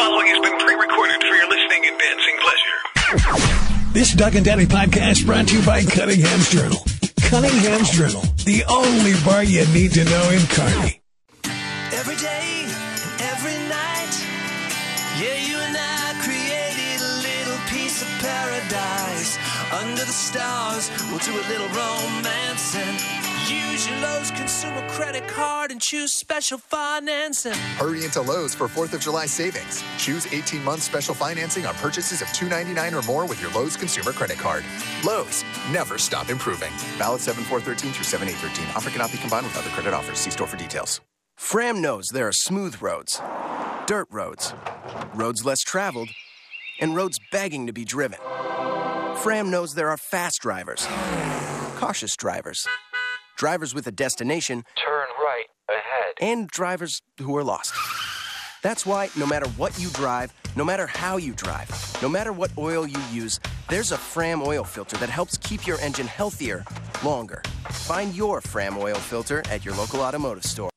following has been pre-recorded for your listening and dancing pleasure. This Doug and Daddy podcast brought to you by Cunningham's Journal. Cunningham's Journal, the only bar you need to know in Kearney. Every day, every night, yeah, you and I created a little piece of paradise. Under the stars, we'll do a little romance and use your Lowe's consumer credit card and choose special financing. Hurry into Lowe's for 4th of July savings. Choose 18-month special financing on purchases of $299 or more with your Lowe's consumer credit card. Lowe's, never stop improving. Valid 7/4/13 through 7/8/13. Offer cannot be combined with other credit offers. See store for details. Fram knows there are smooth roads, dirt roads, roads less traveled, and roads begging to be driven. Fram knows there are fast drivers, cautious drivers, drivers with a destination, turn right ahead, and drivers who are lost. That's why no matter what you drive, no matter how you drive, no matter what oil you use, there's a Fram oil filter that helps keep your engine healthier longer. Find your Fram oil filter at your local automotive store.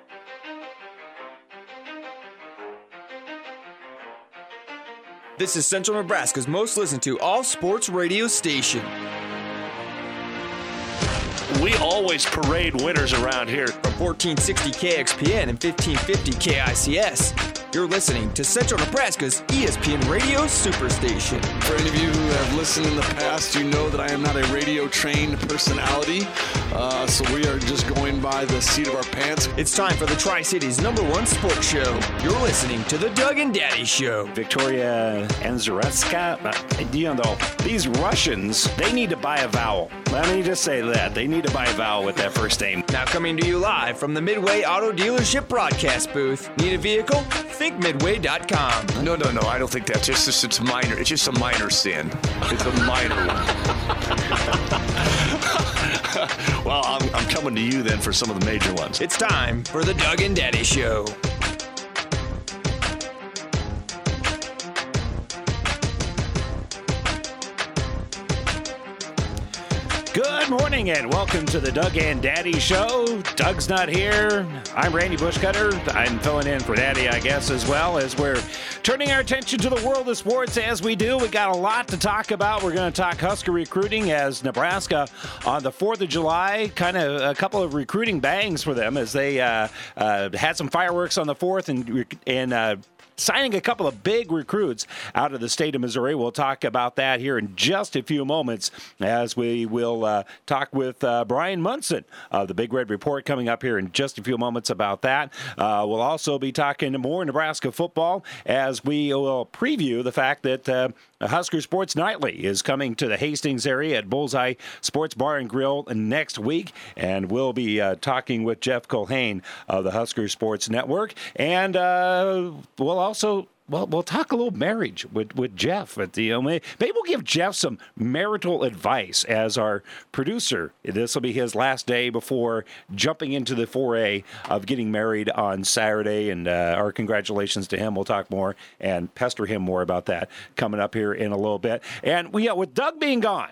This is Central Nebraska's most listened to all-sports radio station. We always parade winners around here. From 1460 KXPN and 1550 KICS, you're listening to Central Nebraska's ESPN Radio Superstation. For any of you who have listened in the past, you know that I am not a radio-trained personality, so we are just going by the seat of our pants. It's time for the Tri-Cities #1 sports show. You're listening to the Doug and Daddy Show. Victoria Anzaretska, these Russians, they need to buy a vowel. Let me just say that. They need to buy a vowel with that first name. Now coming to you live from the Midway Auto Dealership broadcast booth. Need a vehicle? Think Midway.com. No, I don't think that's it's minor. It's just a minor sin. It's a minor one. Well, I'm coming to you then for some of the major ones. It's time for the Doug and Daddy Show. Good morning and welcome to the Doug and Daddy Show. Doug's not here. I'm Randy Bushcutter. I'm filling in for Daddy, I guess, as well, as we're turning our attention to the world of sports as we do. We got a lot to talk about. We're going to talk Husker recruiting as Nebraska on the 4th of July, kind of a couple of recruiting bangs for them as they had some fireworks on the 4th and signing a couple of big recruits out of the state of Missouri. We'll talk about that here in just a few moments as we will talk with Brian Munson of the Big Red Report coming up here in just a few moments about that. We'll also be talking more Nebraska football as we will preview the fact that Husker Sports Nightly is coming to the Hastings area at Bullseye Sports Bar and Grill next week, and we'll be talking with Jeff Culhane of the Husker Sports Network, and we'll talk a little marriage with Jeff. Maybe we'll give Jeff some marital advice as our producer. This will be his last day before jumping into the foray of getting married on Saturday, and our congratulations to him. We'll talk more and pester him more about that coming up here in a little bit. And with Doug being gone,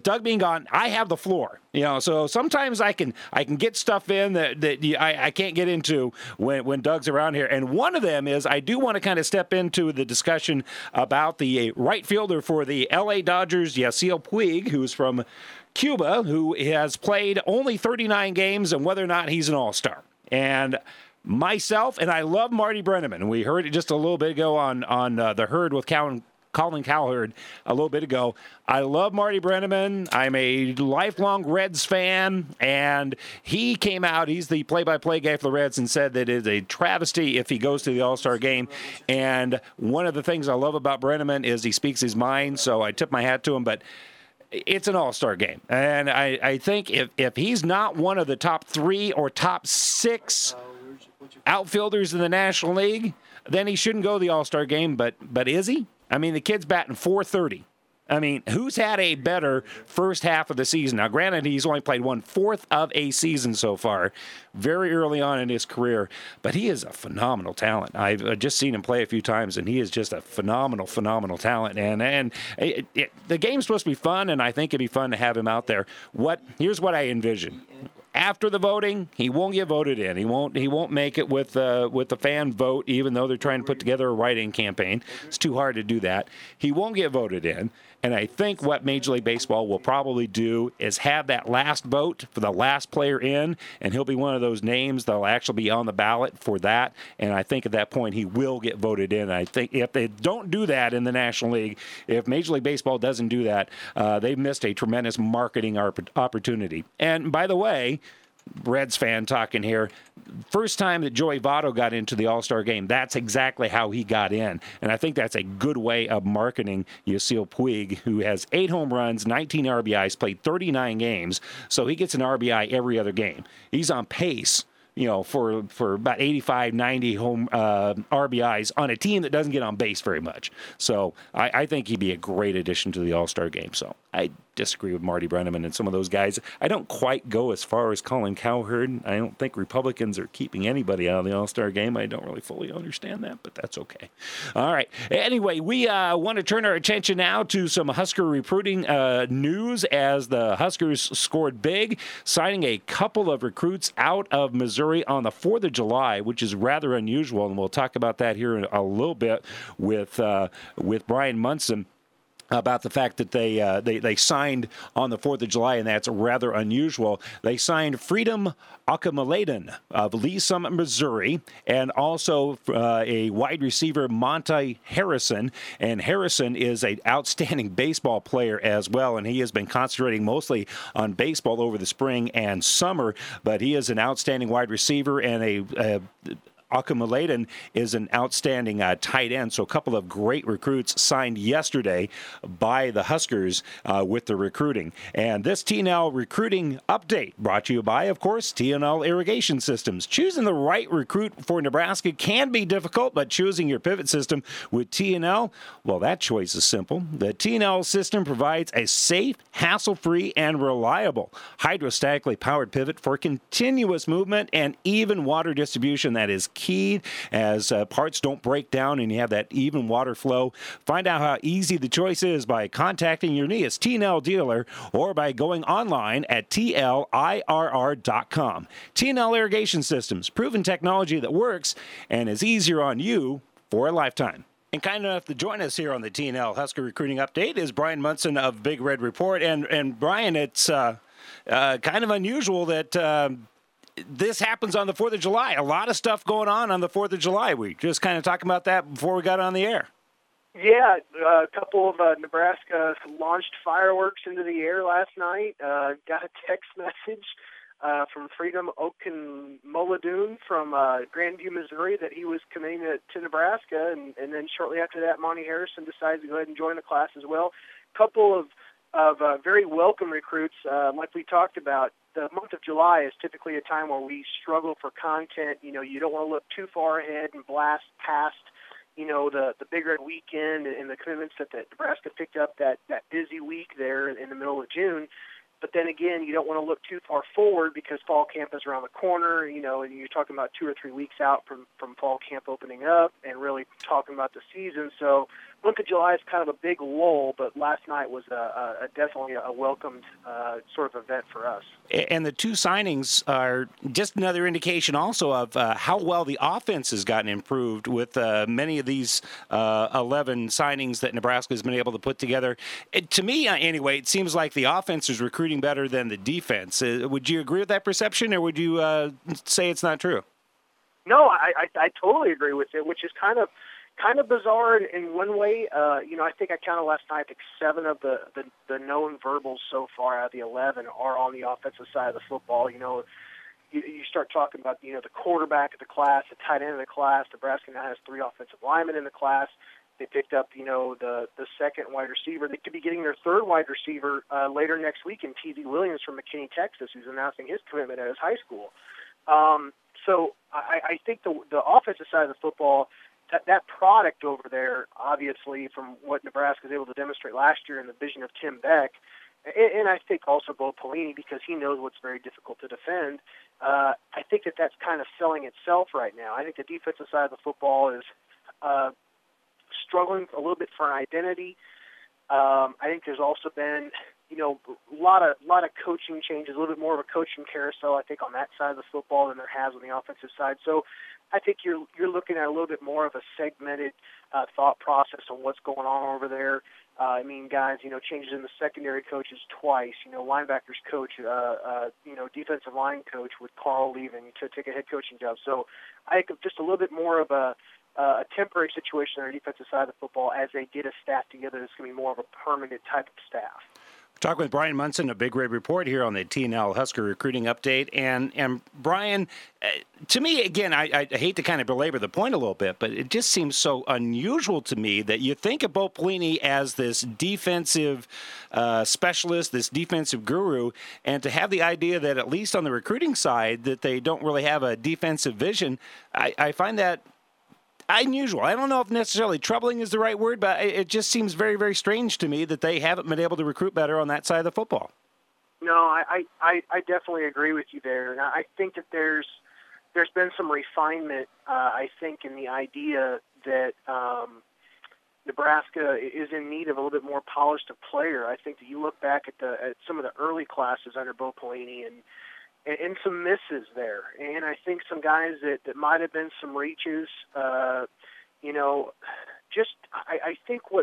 I have the floor. So sometimes I can get stuff in that I can't get into when Doug's around here. And one of them is I do want to kind of step into the discussion about the right fielder for the L.A. Dodgers, Yasiel Puig, who's from Cuba, who has played only 39 games, and whether or not he's an all-star. And myself, and I love Marty Brennaman. We heard it just a little bit ago on The Herd with Colin Cowherd a little bit ago. I love Marty Brennaman. I'm a lifelong Reds fan, and he came out, he's the play-by-play guy for the Reds, and said that it is a travesty if he goes to the All-Star game. And one of the things I love about Brennaman is he speaks his mind, so I tip my hat to him, but it's an all-star game. And I think if he's not one of the top 3 or top 6 outfielders in the National League, then he shouldn't go to the all-star game, but is he? I mean, the kid's batting .430. I mean, who's had a better first half of the season? Now, granted, he's only played 1/4 of a season so far, very early on in his career, but he is a phenomenal talent. I've just seen him play a few times, and he is just a phenomenal talent. And the game's supposed to be fun, and I think it'd be fun to have him out there. Here's what I envision. after the voting, he won't get voted in. He won't make it with the fan vote, even though they're trying to put together a write-in campaign. It's too hard to do that. He won't get voted in. And I think what Major League Baseball will probably do is have that last vote for the last player in, and he'll be one of those names that'll actually be on the ballot for that. And I think at that point he will get voted in. I think if they don't do that in the National League, if Major League Baseball doesn't do that, they've missed a tremendous marketing opportunity. And by the way, Reds fan talking here. First time that Joey Votto got into the All-Star game, that's exactly how he got in. And I think that's a good way of marketing Yasiel Puig, who has 8 home runs, 19 RBIs, played 39 games. So he gets an RBI every other game. He's on pace, for about 85, 90 home RBIs on a team that doesn't get on base very much. So I think he'd be a great addition to the All-Star game. So I disagree with Marty Brennaman and some of those guys. I don't quite go as far as Colin Cowherd. I don't think Republicans are keeping anybody out of the All-Star game. I don't really fully understand that, but that's okay. All right. Anyway, we want to turn our attention now to some Husker recruiting news as the Huskers scored big, signing a couple of recruits out of Missouri on the 4th of July, which is rather unusual, and we'll talk about that here in a little bit with Brian Munson, about the fact that they signed on the 4th of July, and that's rather unusual. They signed Freedom Akamaladen of Lee Summit, Missouri, and also a wide receiver, Monty Harrison. And Harrison is an outstanding baseball player as well, and he has been concentrating mostly on baseball over the spring and summer, but he is an outstanding wide receiver and Akamaladen is an outstanding tight end. So a couple of great recruits signed yesterday by the Huskers with the recruiting. And this TNL recruiting update brought to you by, of course, TNL Irrigation Systems. Choosing the right recruit for Nebraska can be difficult, but choosing your pivot system with TNL, well, that choice is simple. The TNL system provides a safe, hassle-free, and reliable hydrostatically powered pivot for continuous movement and even water distribution that is key as parts don't break down and you have that even water flow. Find out how easy the choice is by contacting your nearest TNL dealer or by going online at TLIRR.com. TNL Irrigation Systems, proven technology that works and is easier on you for a lifetime. And kind enough to join us here on the TNL Husker Recruiting Update is Brian Munson of Big Red Report. And Brian, it's kind of unusual that this happens on the 4th of July. A lot of stuff going on the 4th of July. We just kind of talking about that before we got on the air. Yeah, a couple of Nebraska launched fireworks into the air last night. Got a text message from Freedom Okunmoladoon from Grandview, Missouri, that he was committing to Nebraska, and then shortly after that, Monty Harrison decided to go ahead and join the class as well. A couple of very welcome recruits, like we talked about. The month of July is typically a time where we struggle for content. You don't want to look too far ahead and blast past, the Big Red weekend and the commitments that Nebraska picked up that busy week there in the middle of June. But then again, you don't want to look too far forward because fall camp is around the corner, and you're talking about 2 or 3 weeks out from fall camp opening up and really talking about the season. So month of July is kind of a big lull, but last night was definitely a welcomed sort of event for us. And the 2 signings are just another indication also of how well the offense has gotten improved with many of these 11 signings that Nebraska has been able to put together. To me, anyway, it seems like the offense is recruiting better than the defense. Would you agree with that perception, or would you say it's not true? No, I totally agree with it, which is kind of bizarre in one way. I think I counted last night. I think 7 of the known verbals so far out of the 11 are on the offensive side of the football. You start talking about the quarterback of the class, the tight end of the class. Nebraska now has 3 offensive linemen in the class. They picked up the second wide receiver. They could be getting their 3rd wide receiver later next week in T.Z. Williams from McKinney, Texas, who's announcing his commitment at his high school. So I think the offensive side of the football, that product over there, obviously, from what Nebraska was able to demonstrate last year in the vision of Tim Beck, and I think also Bo Pelini, because he knows what's very difficult to defend, I think that's kind of selling itself right now. I think the defensive side of the football is struggling a little bit for an identity. I think there's also been, a lot of coaching changes, a little bit more of a coaching carousel, I think, on that side of the football than there has on the offensive side. So I think you're looking at a little bit more of a segmented thought process on what's going on over there. Guys, changes in the secondary coaches twice. Linebackers coach, defensive line coach with Carl leaving to take a head coaching job. So I think just a little bit more of a temporary situation on the defensive side of the football as they get a staff together. It's going to be more of a permanent type of staff. Talking with Brian Munson of Big Red Report here on the TNL Husker Recruiting Update. And Brian, to me, again, I hate to kind of belabor the point a little bit, but it just seems so unusual to me that you think of Bo Pelini as this defensive specialist, this defensive guru, and to have the idea that at least on the recruiting side that they don't really have a defensive vision, I find that unusual. I don't know if necessarily troubling is the right word, but it just seems very, very strange to me that they haven't been able to recruit better on that side of the football. No, I definitely agree with you there. And I think that there's been some refinement, I think, in the idea that Nebraska is in need of a little bit more polished player. I think that you look back at some of the early classes under Bo Pelini and some misses there. And I think some guys that might have been some reaches, I think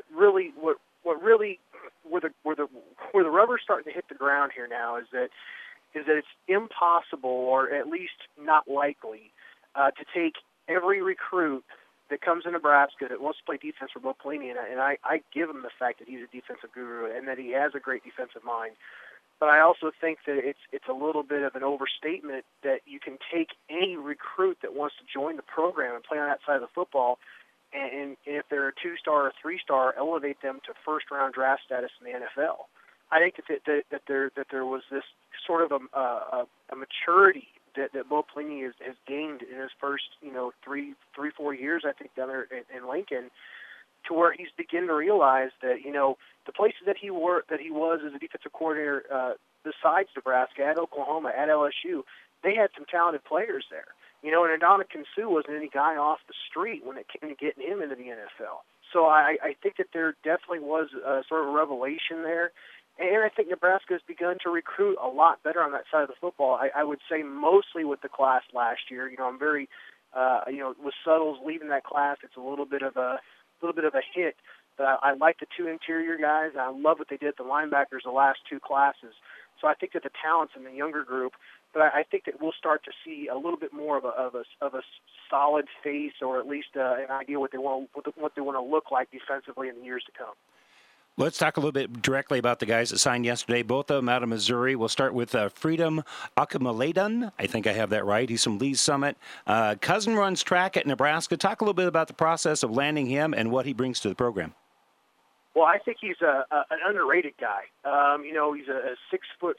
where the rubber's starting to hit the ground here now is that it's impossible, or at least not likely, to take every recruit that comes to Nebraska that wants to play defense for Bo Pelini, and I give him the fact that he's a defensive guru and that he has a great defensive mind. But I also think that it's a little bit of an overstatement that you can take any recruit that wants to join the program and play on that side of the football, and if they're a 2-star or 3-star, elevate them to first-round draft status in the NFL. I think that there was this sort of a maturity that Bo Pelini has gained in his first 3-4 years, I think, down there in Lincoln, to where he's beginning to realize that the places that he was as a defensive coordinator, besides Nebraska, at Oklahoma, at LSU, they had some talented players there. And Ndamukong Suh wasn't any guy off the street when it came to getting him into the NFL. So I think that there definitely was a sort of a revelation there. And I think Nebraska has begun to recruit a lot better on that side of the football. I would say mostly with the class last year. I'm very, with Suttles leaving that class, it's a little bit of a hit. But I like the 2 interior guys. I love what they did at the linebackers the last 2 classes. So I think that the talent's in the younger group. But I think that we'll start to see a little bit more of a solid face, or at least an idea what they want to look like defensively in the years to come. Let's talk a little bit directly about the guys that signed yesterday, both of them out of Missouri. We'll start with Freedom Akinmoladun. I think I have that right. He's from Lee's Summit. Cousin runs track at Nebraska. Talk a little bit about the process of landing him and what he brings to the program. Well, I think he's an underrated guy. He's a 6'4.5",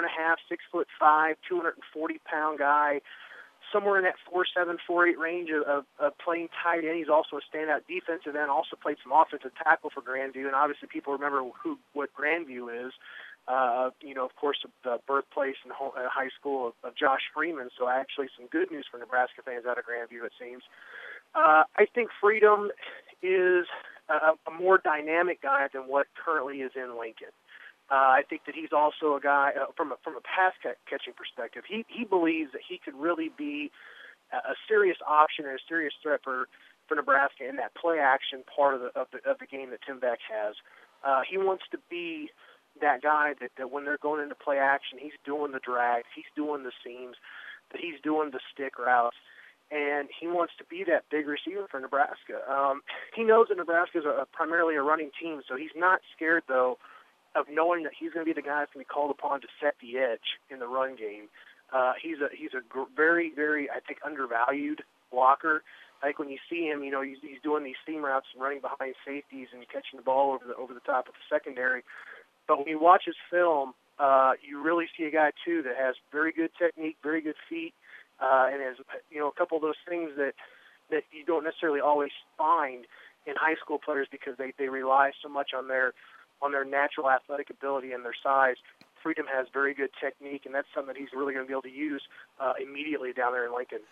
6'5", 240-pound guy, somewhere in that 4.7, 4.8 range of playing tight end. He's also a standout defensive end. Also played some offensive tackle for Grandview, and obviously people remember what Grandview is. Of course, the birthplace and high school of Josh Freeman. So actually, some good news for Nebraska fans out of Grandview, it seems. I think Freedom is a more dynamic guy than what currently is in Lincoln. I think that he's also a guy from a pass catching perspective. He believes that he could really be a serious option and a serious threat for Nebraska in that play action part of the game that Tim Beck has. He wants to be that guy that when they're going into play action, he's doing the drags, he's doing the seams, that he's doing the stick routes. And he wants to be that big receiver for Nebraska. He knows that Nebraska is primarily a running team, so he's not scared, though, of knowing that he's going to be the guy that's going to be called upon to set the edge in the run game. He's a very, very, I think, undervalued blocker. I think when you see him, he's doing these seam routes and running behind safeties and catching the ball over the top of the secondary. But when you watch his film, you really see a guy, too, that has very good technique, very good feet, and has a couple of those things that you don't necessarily always find in high school players because they rely so much on their natural athletic ability and their size. Freedom has very good technique, and that's something that he's really going to be able to use immediately down there in Lincoln.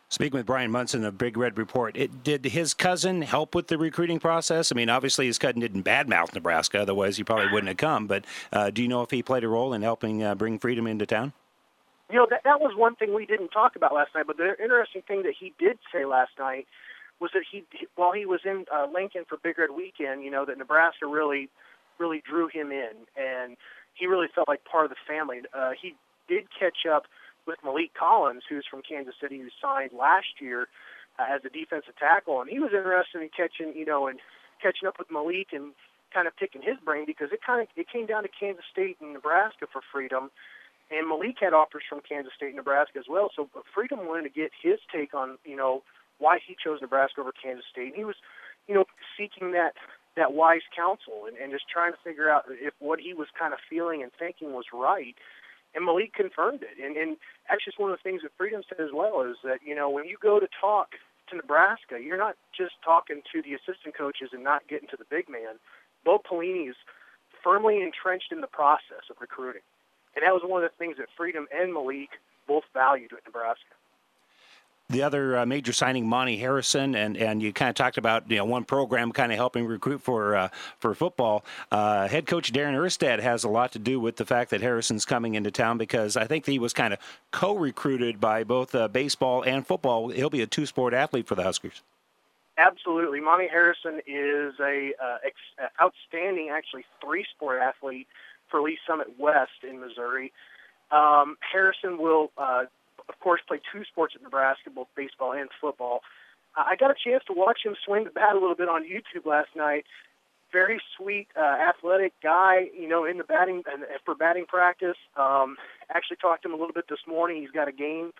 Speaking with Brian Munson of Big Red Report, did his cousin help with the recruiting process? I mean, obviously his cousin didn't badmouth Nebraska, otherwise he probably wouldn't have come. But do you know if he played a role in helping bring Freedom into town? That was one thing we didn't talk about last night, but the interesting thing that he did say last night was that while he was in Lincoln for Big Red Weekend, that Nebraska really drew him in, and he really felt like part of the family. He did catch up with Malik Collins, who's from Kansas City, who signed last year as a defensive tackle, and he was interested in catching up with Malik and kind of picking his brain, because it came down to Kansas State and Nebraska for Freedom, and Malik had offers from Kansas State and Nebraska as well. So Freedom wanted to get his take on why he chose Nebraska over Kansas State, and he was seeking that wise counsel and just trying to figure out if what he was kind of feeling and thinking was right. And Malik confirmed it. And actually, it's one of the things that Freedom said as well, is that, when you go to talk to Nebraska, you're not just talking to the assistant coaches and not getting to the big man. Bo Pelini is firmly entrenched in the process of recruiting. And that was one of the things that Freedom and Malik both valued at Nebraska. The other major signing, Monty Harrison, and you kind of talked about one program kind of helping recruit for football. Head coach Darren Erstad has a lot to do with the fact that Harrison's coming into town, because I think he was kind of co-recruited by both baseball and football. He'll be a two-sport athlete for the Huskers. Absolutely. Monty Harrison is a outstanding, actually, three-sport athlete for Lee Summit West in Missouri. Harrison will of course, play two sports at Nebraska, both baseball and football. I got a chance to watch him swing the bat a little bit on YouTube last night. Very sweet, athletic guy, in the batting for batting practice. Actually talked to him a little bit this morning. He's got a game,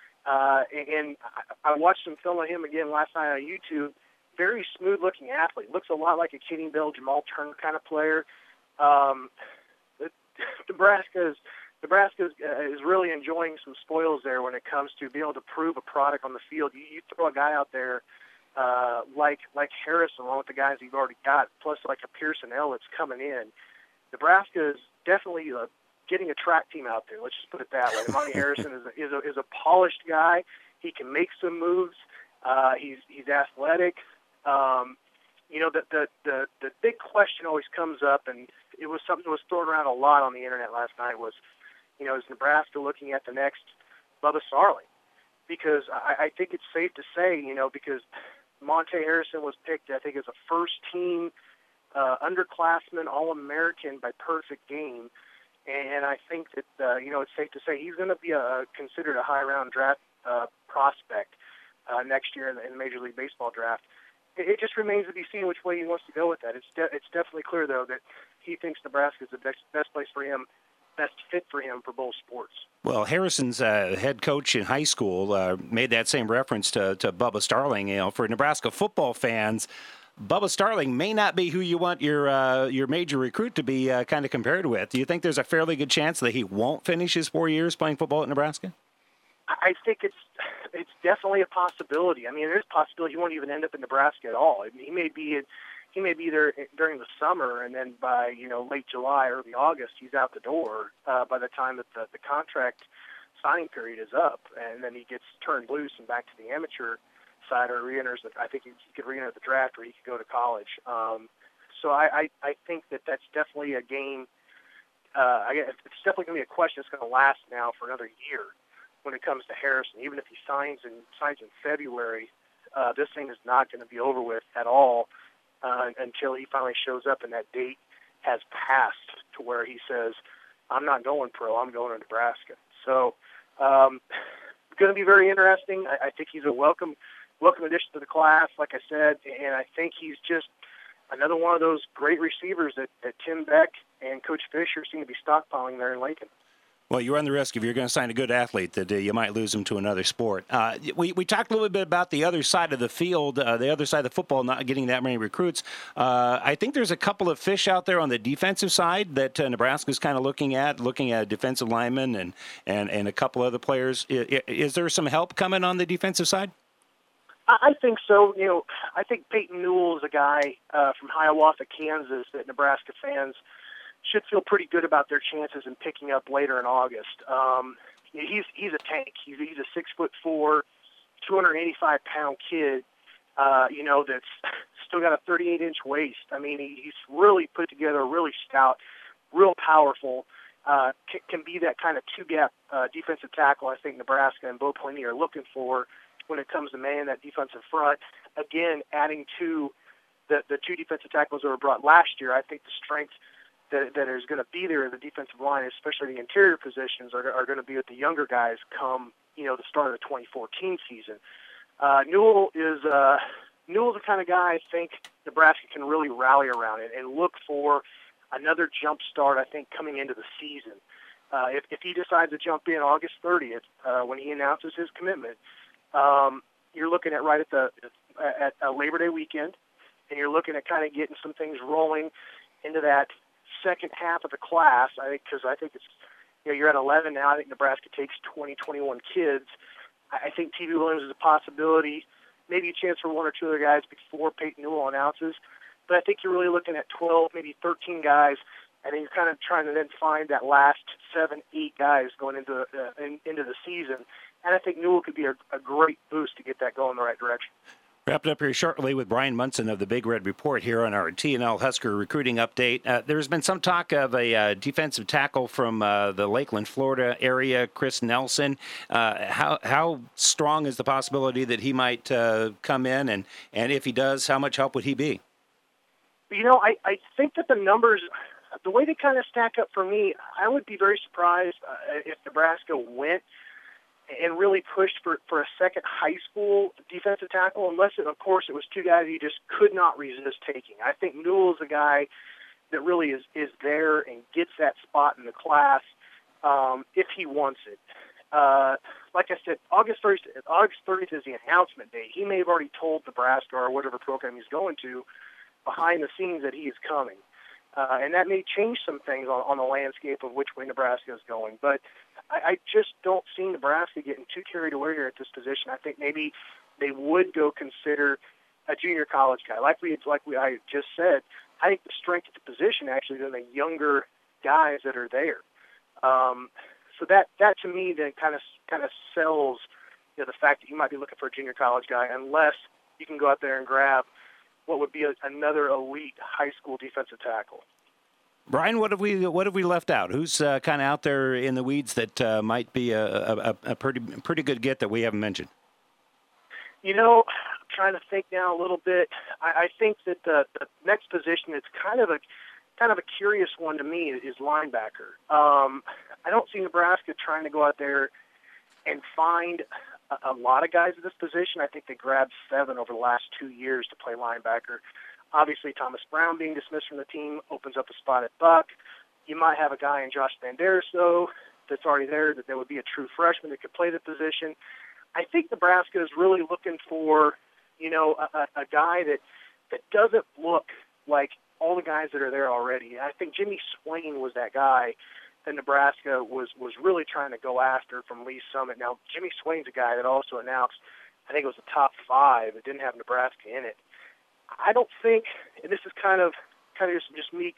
and I watched some film of him again last night on YouTube. Very smooth-looking athlete. Looks a lot like a Kenny Bell, Jamal Turner kind of player. Nebraska is really enjoying some spoils there when it comes to being able to prove a product on the field. You throw a guy out there like Harrison, along with the guys you've already got, plus like a Pearson L that's coming in. Nebraska is definitely getting a track team out there. Let's just put it that way. Monty Harrison is a polished guy. He can make some moves. He's athletic. The big question always comes up, and it was something that was thrown around a lot on the internet last night, was, is Nebraska looking at the next Bubba Starling? Because I think it's safe to say, because Monte Harrison was picked, I think, as a first-team underclassman All-American by Perfect Game, and I think that, it's safe to say he's going to be considered a high-round draft prospect next year in the Major League Baseball draft. It just remains to be seen which way he wants to go with that. It's definitely clear, though, that he thinks Nebraska is the best place for him, best fit for him for both sports. Well, Harrison's head coach in high school made that same reference to Bubba Starling. For Nebraska football fans, Bubba Starling may not be who you want your major recruit to be kind of compared with. Do you think there's a fairly good chance that he won't finish his 4 years playing football at Nebraska? I think it's definitely a possibility. I mean, there's a possibility he won't even end up in Nebraska at all. I mean, he may be there during the summer, and then by late July, early August, he's out the door by the time that the contract signing period is up, and then he gets turned loose and back to the amateur side, or re-enters. I think he could re-enter the draft, or he could go to college. So I think that's definitely a game. It's definitely going to be a question that's going to last now for another year when it comes to Harrison. Even if he signs in February, this thing is not going to be over with at all until he finally shows up and that date has passed to where he says, I'm not going pro, I'm going to Nebraska. So it's going to be very interesting. I think he's a welcome addition to the class, like I said, and I think he's just another one of those great receivers that Tim Beck and Coach Fisher seem to be stockpiling there in Lincoln. Well, you run the risk if you're going to sign a good athlete that you might lose him to another sport. We talked a little bit about the other side of the field, the other side of the football, not getting that many recruits. I think there's a couple of fish out there on the defensive side that Nebraska's kind of looking at defensive linemen and a couple other players. Is there some help coming on the defensive side? I think so. I think Peyton Newell is a guy from Hiawatha, Kansas, that Nebraska fans should feel pretty good about their chances in picking up later in August. He's a tank. He's a 6'4", 285-pound kid, that's still got a 38-inch waist. I mean, he's really put together, really stout, real powerful, can be that kind of two-gap defensive tackle I think Nebraska and Bo Pelini are looking for when it comes to man that defensive front. Again, adding to the two defensive tackles that were brought last year, I think the strength that is going to be there in the defensive line, especially the interior positions, are going to be with the younger guys come, the start of the 2014 season. Newell is the kind of guy I think Nebraska can really rally around it and look for another jump start, I think, coming into the season. If he decides to jump in August 30th, when he announces his commitment, you're looking at right at Labor Day weekend, and you're looking at kind of getting some things rolling into that second half of the class. Because I think it's, you're at 11 now. I think Nebraska takes 21 kids. I think T.B. Williams is a possibility, maybe a chance for one or two other guys before Peyton Newell announces. But I think you're really looking at 12, maybe 13 guys, and then you're kind of trying to then find that last 7, 8 guys going into the season. And I think Newell could be a great boost to get that going in the right direction. Wrapped up here shortly with Brian Munson of the Big Red Report here on our TNL Husker recruiting update. There's been some talk of a defensive tackle from the Lakeland, Florida area, Chris Nelson. How strong is the possibility that he might come in? And if he does, how much help would he be? I think that the numbers, the way they kind of stack up for me, I would be very surprised if Nebraska went and really pushed for a second high school defensive tackle, unless, of course, it was two guys you just could not resist taking. I think Newell is a guy that really is there and gets that spot in the class if he wants it. Like I said, August 30th is the announcement date. He may have already told Nebraska or whatever program he's going to behind the scenes that he is coming. And that may change some things on the landscape of which way Nebraska is going. But I just don't see Nebraska getting too carried away here at this position. I think maybe they would go consider a junior college guy. Like I just said, I think the strength of the position actually is in the younger guys that are there. So that to me then kind of sells the fact that you might be looking for a junior college guy, unless you can go out there and grab what would be another elite high school defensive tackle. Brian, what have we left out? Who's kind of out there in the weeds that might be a pretty good get that we haven't mentioned? I'm trying to think now a little bit. I think that the next position that's kind of a curious one to me is linebacker. I don't see Nebraska trying to go out there and find a lot of guys at this position. I think they grabbed 7 over the last 2 years to play linebacker. Obviously, Thomas Brown being dismissed from the team opens up a spot at Buck. You might have a guy in Josh Banderas, though, that's already there, that would be a true freshman that could play the position. I think Nebraska is really looking for, a guy that doesn't look like all the guys that are there already. I think Jimmy Swain was that guy that Nebraska was really trying to go after from Lee Summit. Now, Jimmy Swain's a guy that also announced, I think it was the top 5, that didn't have Nebraska in it. I don't think, and this is kind of just me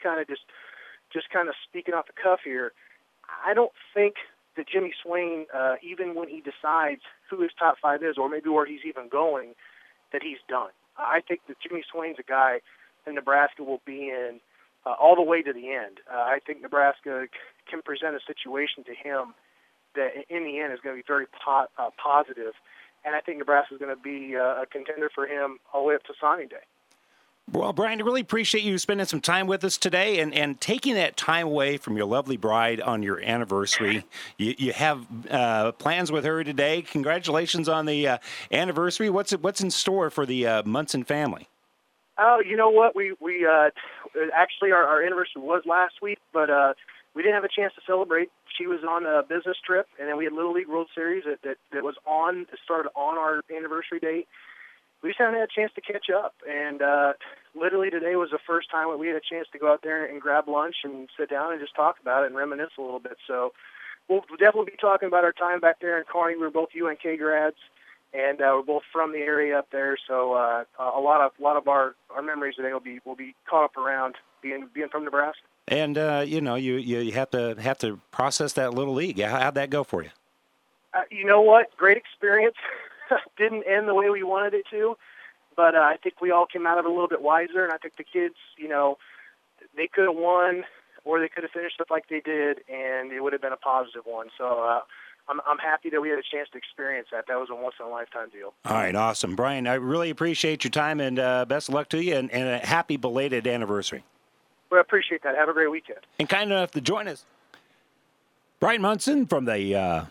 just kind of speaking off the cuff here, I don't think that Jimmy Swain, even when he decides who his top 5 is, or maybe where he's even going, that he's done. I think that Jimmy Swain's a guy that Nebraska will be in all the way to the end. I think Nebraska can present a situation to him that in the end is going to be very positive, and I think Nebraska is going to be a contender for him all the way up to signing day. Well, Brian, I really appreciate you spending some time with us today and taking that time away from your lovely bride on your anniversary. You have plans with her today. Congratulations on the anniversary. What's in store for the Munson family? Oh, you know what? We actually our anniversary was last week, but we didn't have a chance to celebrate. She was on a business trip, and then we had Little League World Series that was on. It started on our anniversary date. We just haven't had a chance to catch up, and literally today was the first time that we had a chance to go out there and grab lunch and sit down and just talk about it and reminisce a little bit. So we'll definitely be talking about our time back there in Kearney. We're both UNK grads, and we're both from the area up there. So a lot of our memories today will be caught up around being from Nebraska. And you have to process that Little League. How'd that go for you? You know what? Great experience. didn't end the way we wanted it to, but I think we all came out of it a little bit wiser, and I think the kids, they could have won or they could have finished up like they did, and it would have been a positive one. So I'm happy that we had a chance to experience that. That was a once-in-a-lifetime deal. All right, awesome. Brian, I really appreciate your time, and best of luck to you, and a happy belated anniversary. Well, I appreciate that. Have a great weekend. And kind enough to join us, Brian Munson from the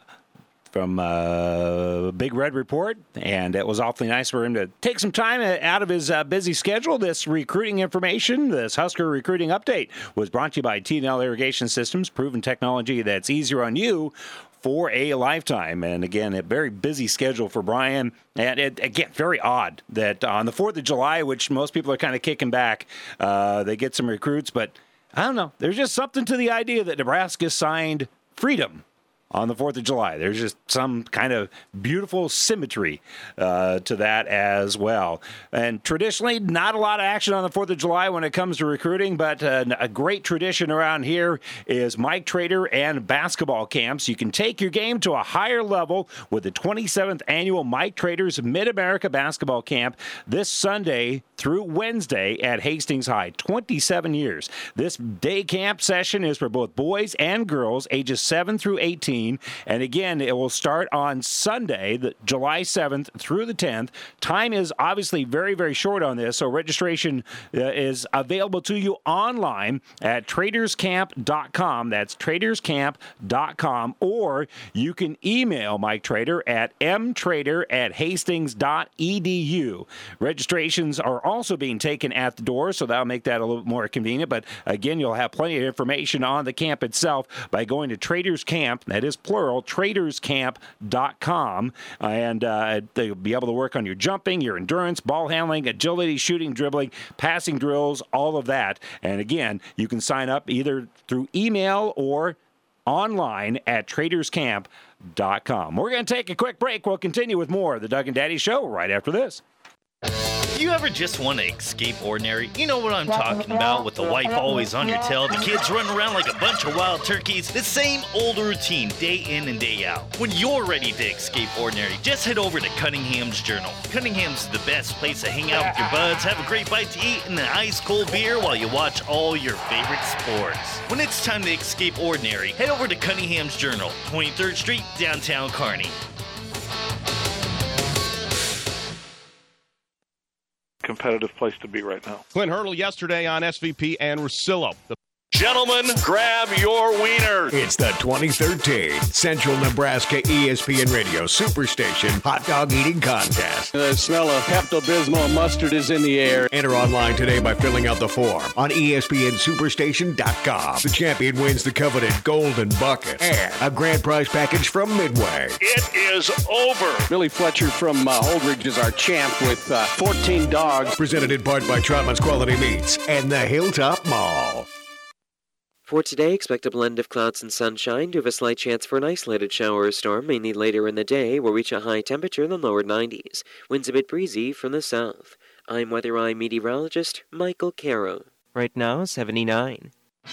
Big Red Report, and it was awfully nice for him to take some time out of his busy schedule. This recruiting information, this Husker recruiting update, was brought to you by T&L Irrigation Systems, proven technology that's easier on you for a lifetime. And again, a very busy schedule for Brian. And again, very odd that on the 4th of July, which most people are kind of kicking back, they get some recruits. But I don't know. There's just something to the idea that Nebraska signed freedom on the 4th of July. There's just some kind of beautiful symmetry to that as well. And traditionally, not a lot of action on the 4th of July when it comes to recruiting, but a great tradition around here is Mike Trader and basketball camps. You can take your game to a higher level with the 27th annual Mike Trader's Mid-America Basketball Camp this Sunday through Wednesday at Hastings High. 27 years. This day camp session is for both boys and girls ages 7 through 18. And again, it will start on Sunday, July 7th through the 10th. Time is obviously very, very short on this, so registration is available to you online at traderscamp.com. That's traderscamp.com. Or you can email Mike Trader at mtrader@hastings.edu. Registrations are also being taken at the door, so that'll make that a little more convenient. But again, you'll have plenty of information on the camp itself by going to Traders Camp. That is plural, traderscamp.com, and they'll be able to work on your jumping, your endurance, ball handling, agility, shooting, dribbling, passing drills, all of that. And again, you can sign up either through email or online at traderscamp.com. We're going to take a quick break. We'll continue with more of the Doug and Daddy Show right after this. Do you ever just want to escape ordinary? You know what I'm talking about, with the wife always on your tail, the kids running around like a bunch of wild turkeys, the same old routine day in and day out. When you're ready to escape ordinary, just head over to Cunningham's Journal. Cunningham's is the best place to hang out with your buds, have a great bite to eat, and an ice-cold beer while you watch all your favorite sports. When it's time to escape ordinary, head over to Cunningham's Journal, 23rd Street, downtown Kearney. Competitive place to be right now. Clint Hurdle yesterday on SVP and Russillo. Gentlemen, grab your wieners. It's the 2013 Central Nebraska ESPN Radio Superstation Hot Dog Eating Contest. The smell of Pepto-Bismol mustard is in the air. Enter online today by filling out the form on ESPNSuperstation.com. The champion wins the coveted Golden Bucket and a grand prize package from Midway. It is over. Billy Fletcher from Holdridge is our champ with 14 dogs. Presented in part by Troutman's Quality Meats and the Hilltop Mall. For today, expect a blend of clouds and sunshine. Do have a slight chance for an isolated shower or storm, mainly later in the day. We'll reach a high temperature in the lower 90s. Winds a bit breezy from the south. I'm Weather Eye meteorologist Michael Caro. Right now, 79.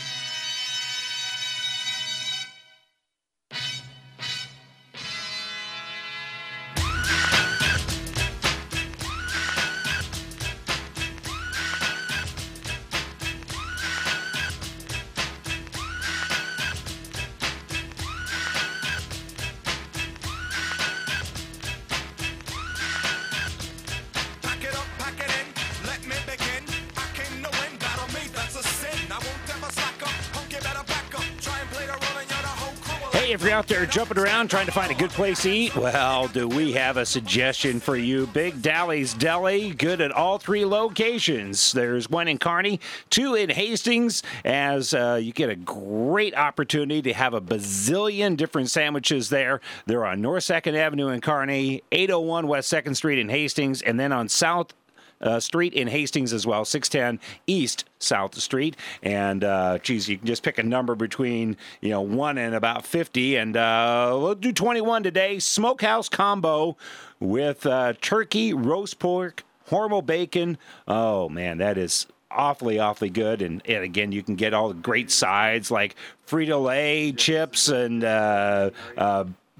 If you're out there jumping around trying to find a good place to eat, well, do we have a suggestion for you. Big Dally's Deli, good at all three locations. There's one in Kearney, two in Hastings, as you get a great opportunity to have a bazillion different sandwiches there. They're on North 2nd Avenue in Kearney, 801 West 2nd Street in Hastings, and then on South Street in Hastings as well, 610 East South Street. And, you can just pick a number between, 1 and about 50. And we'll do 21 today. Smokehouse combo with turkey, roast pork, Hormel bacon. Oh, man, that is awfully good. And again, you can get all the great sides like Frito-Lay chips and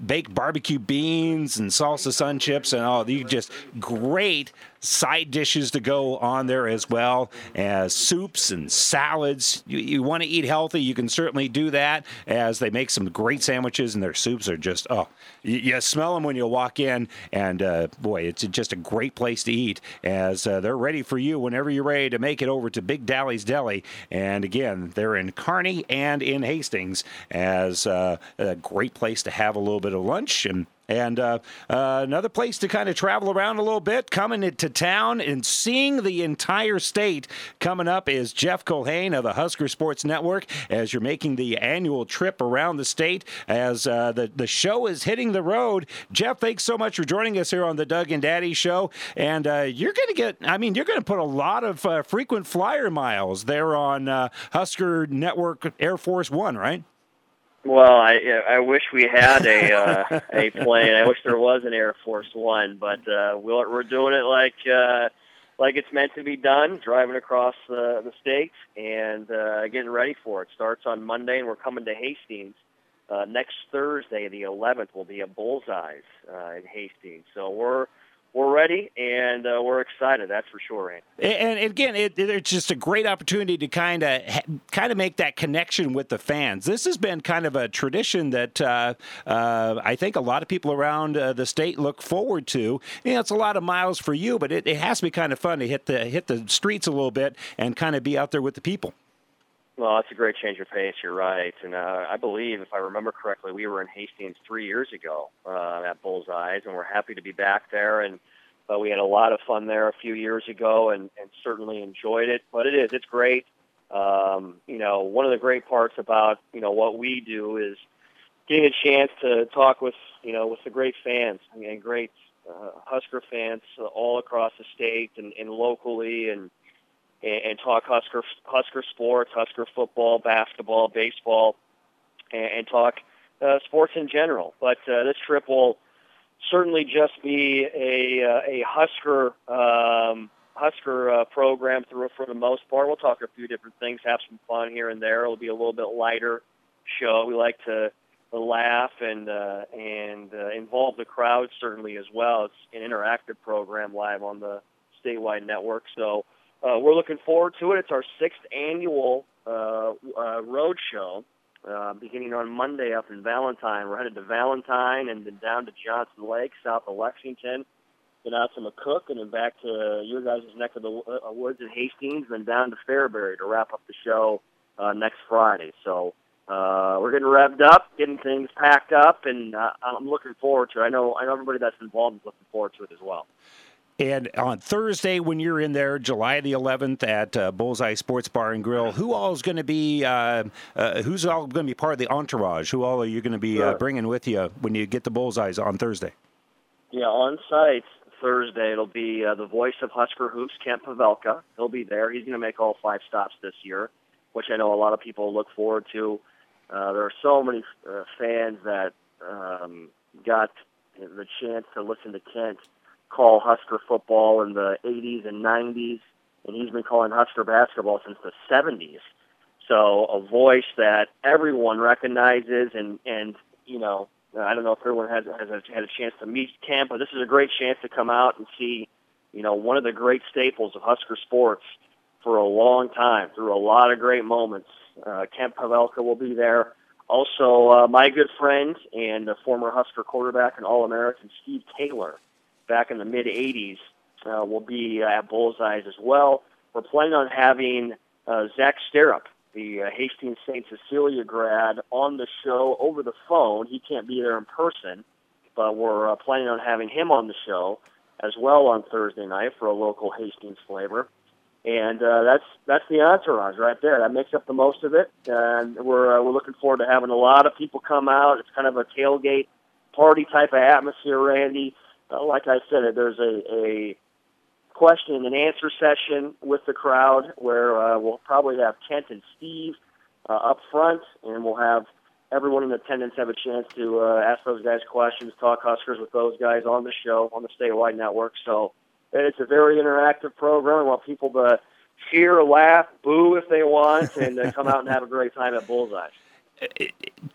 baked barbecue beans and salsa sun chips and all. You just great side dishes to go on there as well as soups and salads. You want to eat healthy, you can certainly do that, as they make some great sandwiches, and their soups are just, you smell them when you walk in, and boy, it's just a great place to eat, as they're ready for you whenever you're ready to make it over to Big Dally's Deli. And again, they're in Kearney and in Hastings, as a great place to have a little bit of lunch. And another place to kind of travel around a little bit, coming into town and seeing the entire state coming up, is Jeff Culhane of the Husker Sports Network, as you're making the annual trip around the state, as the show is hitting the road. Jeff, thanks so much for joining us here on the Doug and Daddy Show. And you're going to put a lot of frequent flyer miles there on Husker Network Air Force One, right? Well, I wish we had a plane. I wish there was an Air Force One, but we're doing it like it's meant to be done, driving across the state and getting ready for it. Starts on Monday, and we're coming to Hastings. Next Thursday, the 11th, will be a Bullseyes in Hastings. So we're ready, and we're excited. That's for sure, Randy. And again, it's just a great opportunity to kind of make that connection with the fans. This has been kind of a tradition that I think a lot of people around the state look forward to. It's a lot of miles for you, but it has to be kind of fun to hit the streets a little bit and kind of be out there with the people. Well, it's a great change of pace. You're right. And I believe, if I remember correctly, we were in Hastings 3 years ago at Bullseyes, and we're happy to be back there. And we had a lot of fun there a few years ago and certainly enjoyed it. But it's great. One of the great parts about, what we do is getting a chance to talk with the great fans. Great Husker fans all across the state and locally, and talk Husker sports, Husker football, basketball, baseball, and talk sports in general. But this trip will certainly just be a Husker program for the most part. We'll talk a few different things, have some fun here and there. It'll be a little bit lighter show. We like to laugh and involve the crowd certainly as well. It's an interactive program live on the statewide network, so. We're looking forward to it. It's our 6th annual road show, beginning on Monday up in Valentine. We're headed to Valentine and then down to Johnson Lake, south of Lexington, then out to McCook, and then back to your guys' neck of the woods at Hastings, then down to Fairbury to wrap up the show next Friday. So we're getting revved up, getting things packed up, and I'm looking forward to it. I know everybody that's involved is looking forward to it as well. And on Thursday, when you're in there, July the 11th at Bullseye Sports Bar and Grill, who's all going to be part of the entourage? Who all are you going to be bringing with you when you get the Bullseyes on Thursday? Yeah, on site Thursday, it'll be the voice of Husker Hoops, Kent Pavelka. He'll be there. He's going to make all 5 stops this year, which I know a lot of people look forward to. There are so many fans that got the chance to listen to Kent call Husker football in the 80s and 90s, and he's been calling Husker basketball since the 70s. So a voice that everyone recognizes, and I don't know if everyone has had a chance to meet Kent, but this is a great chance to come out and see, one of the great staples of Husker sports for a long time, through a lot of great moments. Kent Pavelka will be there. Also, my good friend and the former Husker quarterback and All-American Steve Taylor, back in the mid-'80s, will be at Bullseyes as well. We're planning on having Zach Sterup, the Hastings St. Cecilia grad, on the show over the phone. He can't be there in person, but we're planning on having him on the show as well on Thursday night for a local Hastings flavor. And that's the entourage right there. That makes up the most of it. And we're looking forward to having a lot of people come out. It's kind of a tailgate party type of atmosphere, Randy. Like I said, there's a question and answer session with the crowd where we'll probably have Kent and Steve up front, and we'll have everyone in attendance have a chance to ask those guys questions, talk Huskers with those guys on the show, on the statewide network. So it's a very interactive program. I want people to cheer, laugh, boo if they want, and come out and have a great time at Bullseye.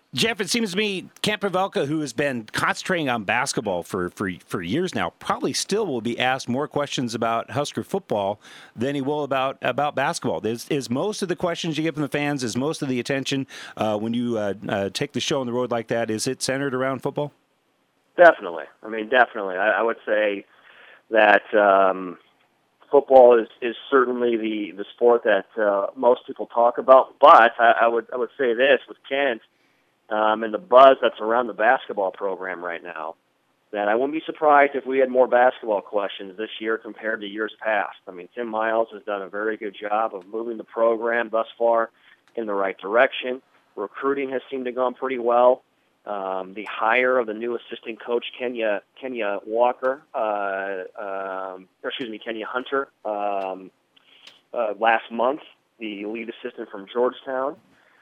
Jeff, it seems to me Kent Pavelka, who has been concentrating on basketball for years now, probably still will be asked more questions about Husker football than he will about basketball. Is most of the questions you get from the fans, is most of the attention when you take the show on the road like that, is it centered around football? Definitely. I mean, definitely. I would say that football is certainly the sport that most people talk about. But I would say this with Kent and the buzz that's around the basketball program right now, that I wouldn't be surprised if we had more basketball questions this year compared to years past. I mean, Tim Miles has done a very good job of moving the program thus far in the right direction. Recruiting has seemed to go pretty well. The hire of the new assistant coach, Kenya Hunter, last month, the lead assistant from Georgetown.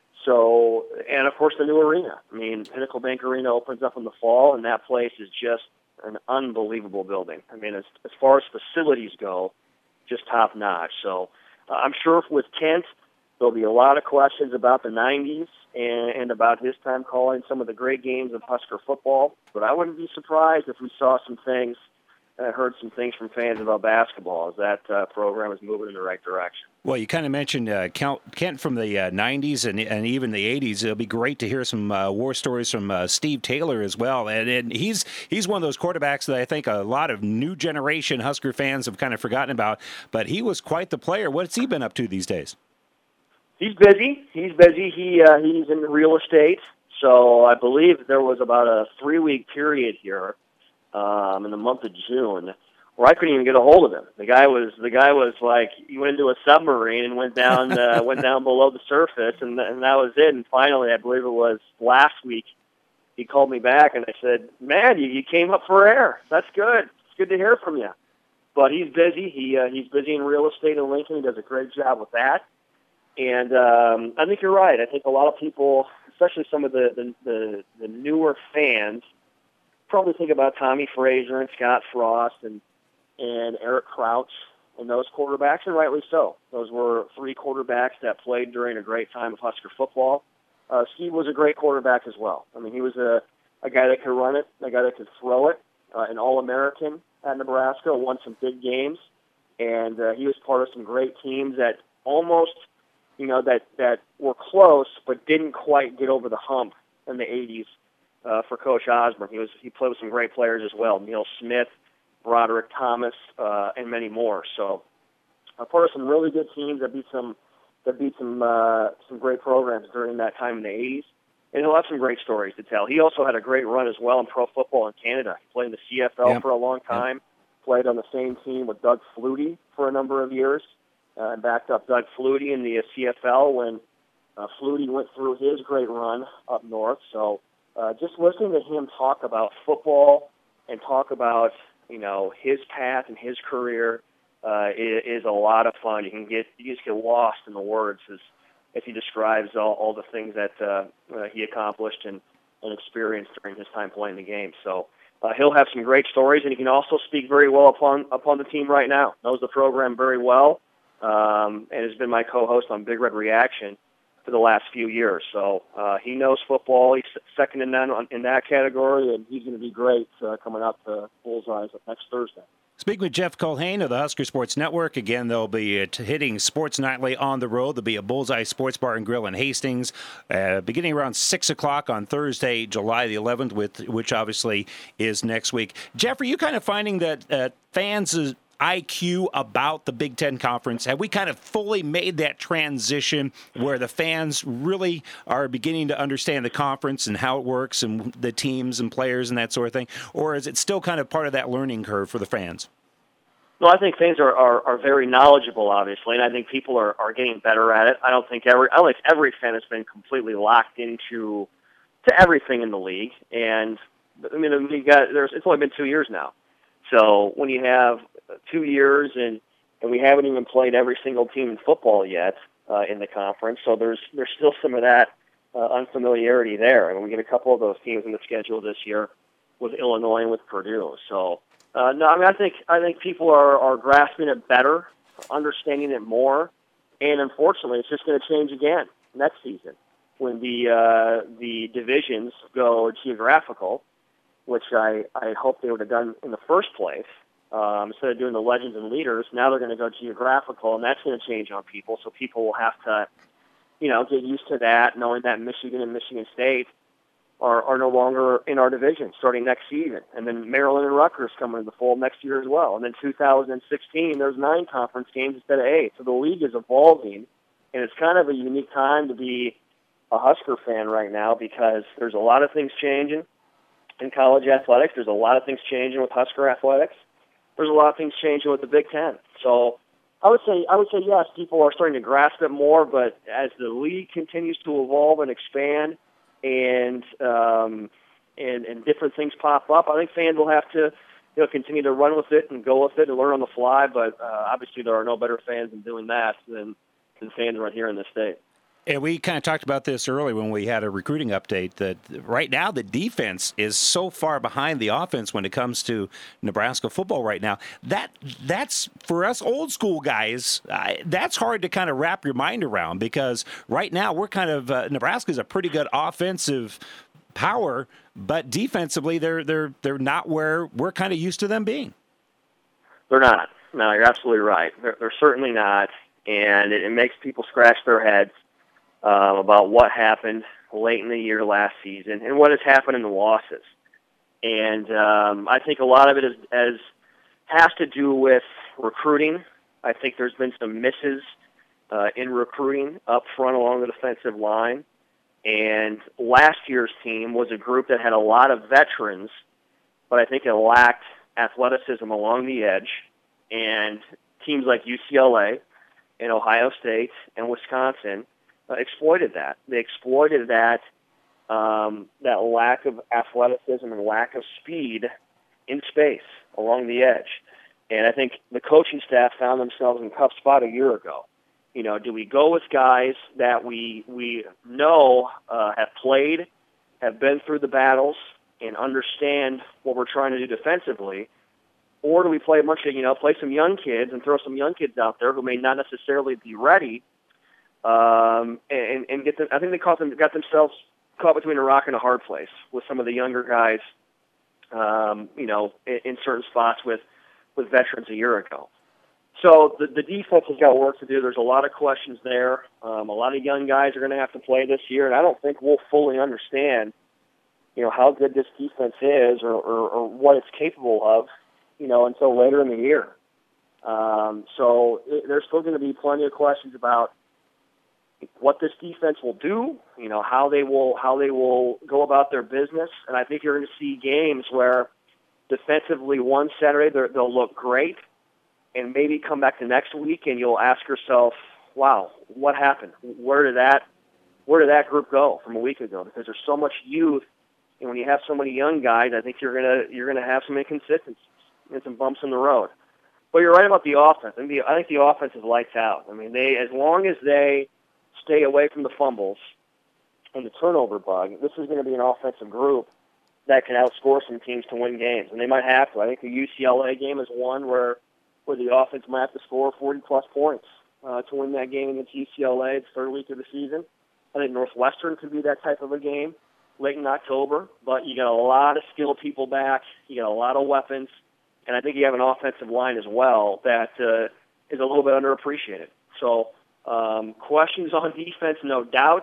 So, and of course the new arena. I mean, Pinnacle Bank Arena opens up in the fall, and that place is just an unbelievable building. I mean, as far as facilities go, just top notch. So, I'm sure with Kent, there'll be a lot of questions about the 90s and about his time calling some of the great games of Husker football. But I wouldn't be surprised if we saw some things, heard some things from fans about basketball as that program is moving in the right direction. Well, you kind of mentioned Kent from the 90s and even the 80s. It'll be great to hear some war stories from Steve Taylor as well. And he's one of those quarterbacks that I think a lot of new generation Husker fans have kind of forgotten about. But he was quite the player. What's he been up to these days? He's busy. He's in real estate. So I believe there was about a 3-week period here in the month of June where I couldn't even get a hold of him. The guy was like, he went into a submarine and went down below the surface, and that was it. And finally, I believe it was last week, he called me back and I said, "Man, you came up for air. That's good. It's good to hear from you." But he's busy. He's busy in real estate in Lincoln. He does a great job with that. And I think you're right. I think a lot of people, especially some of the newer fans, probably think about Tommy Frazier and Scott Frost and Eric Crouch and those quarterbacks, and rightly so. Those were 3 quarterbacks that played during a great time of Husker football. Steve was a great quarterback as well. I mean, he was a guy that could run it, a guy that could throw it, an All-American at Nebraska, won some big games, and he was part of some great teams that almost, that were close but didn't quite get over the hump in the 80s for Coach Osborne. He played with some great players as well, Neil Smith, Broderick Thomas, and many more. So, part of some really good teams that beat some great programs during that time in the 80s. And he'll have some great stories to tell. He also had a great run as well in pro football in Canada. He played in the CFL for a long time, played on the same team with Doug Flutie for a number of years, and backed up Doug Flutie in the CFL when Flutie went through his great run up north. So just listening to him talk about football and talk about his path and his career is a lot of fun. You just get lost in the words as he describes all the things that he accomplished and experienced during his time playing the game. So he'll have some great stories, and he can also speak very well upon the team right now. Knows the program very well, and has been my co-host on Big Red Reaction for the last few years. So he knows football. He's second to none in that category, and he's going to be great coming up to Bullseyes next Thursday. Speaking with Jeff Culhane of the Husker Sports Network, again, they'll be hitting Sports Nightly on the road. There'll be a Bullseye Sports Bar and Grill in Hastings beginning around 6 o'clock on Thursday, July the 11th, which obviously is next week. Jeff, are you kind of finding that fans' IQ about the Big Ten Conference, have we kind of fully made that transition where the fans really are beginning to understand the conference and how it works and the teams and players and that sort of thing? Or is it still kind of part of that learning curve for the fans? No, I think fans are very knowledgeable, obviously, and I think people are getting better at it. I don't think every fan has been completely locked into everything in the league. And I mean, it's only been 2 years now. So when you have 2 years and we haven't even played every single team in football yet in the conference, so there's still some of that unfamiliarity there. I mean, we get a couple of those teams in the schedule this year with Illinois and with Purdue. So no, I mean, I think people are grasping it better, understanding it more, and unfortunately, it's just going to change again next season. when the divisions go geographical, which I hope they would have done in the first place. Instead of doing the legends and leaders, now they're going to go geographical, and that's going to change on people. So people will have to, get used to that, knowing that Michigan and Michigan State are no longer in our division starting next season. And then Maryland and Rutgers come into the fold next year as well. And then 2016, there's 9 conference games instead of 8. So the league is evolving, and it's kind of a unique time to be a Husker fan right now because there's a lot of things changing in college athletics. There's a lot of things changing with Husker athletics. There's a lot of things changing with the Big Ten. So I would say yes, people are starting to grasp it more, but as the league continues to evolve and expand and different things pop up, I think fans will have to continue to run with it and go with it and learn on the fly, but obviously there are no better fans in doing that than fans right here in the state. And we kind of talked about this earlier when we had a recruiting update that right now the defense is so far behind the offense when it comes to Nebraska football right now. That's for us old school guys, that's hard to kind of wrap your mind around because right now we're kind of Nebraska's a pretty good offensive power, but defensively they're not where we're kind of used to them being. They're not. No, you're absolutely right. They're certainly not, and it makes people scratch their heads about what happened late in the year last season and what has happened in the losses. And I think a lot of it has to do with recruiting. I think there's been some misses in recruiting up front along the defensive line. And last year's team was a group that had a lot of veterans, but I think it lacked athleticism along the edge. And teams like UCLA and Ohio State and Wisconsin exploited that. They exploited that lack of athleticism and lack of speed in space along the edge. And I think the coaching staff found themselves in a tough spot a year ago. Do we go with guys that we know have played, have been through the battles, and understand what we're trying to do defensively, or do we play a bunch of play some young kids and throw some young kids out there who may not necessarily be ready? And get them. I think they got themselves caught between a rock and a hard place with some of the younger guys, in certain spots with veterans a year ago. So the defense has got work to do. There's a lot of questions there. A lot of young guys are going to have to play this year, and I don't think we'll fully understand, how good this defense is or what it's capable of, until later in the year. There's still going to be plenty of questions about what this defense will do, how they will go about their business. And I think you're going to see games where defensively one Saturday they'll look great and maybe come back the next week and you'll ask yourself, wow, what happened? Where did that group go from a week ago? Because there's so much youth, and when you have so many young guys, I think you're gonna have some inconsistencies and some bumps in the road. But you're right about the offense. I think the offense is lights out. I mean, as long as they stay away from the fumbles and the turnover bug, this is going to be an offensive group that can outscore some teams to win games, and they might have to. I think the UCLA game is one where the offense might have to score 40-plus points to win that game against UCLA the third week of the season. I think Northwestern could be that type of a game late in October, but you got a lot of skilled people back. You got a lot of weapons, and I think you have an offensive line as well that is a little bit underappreciated. So questions on defense, no doubt.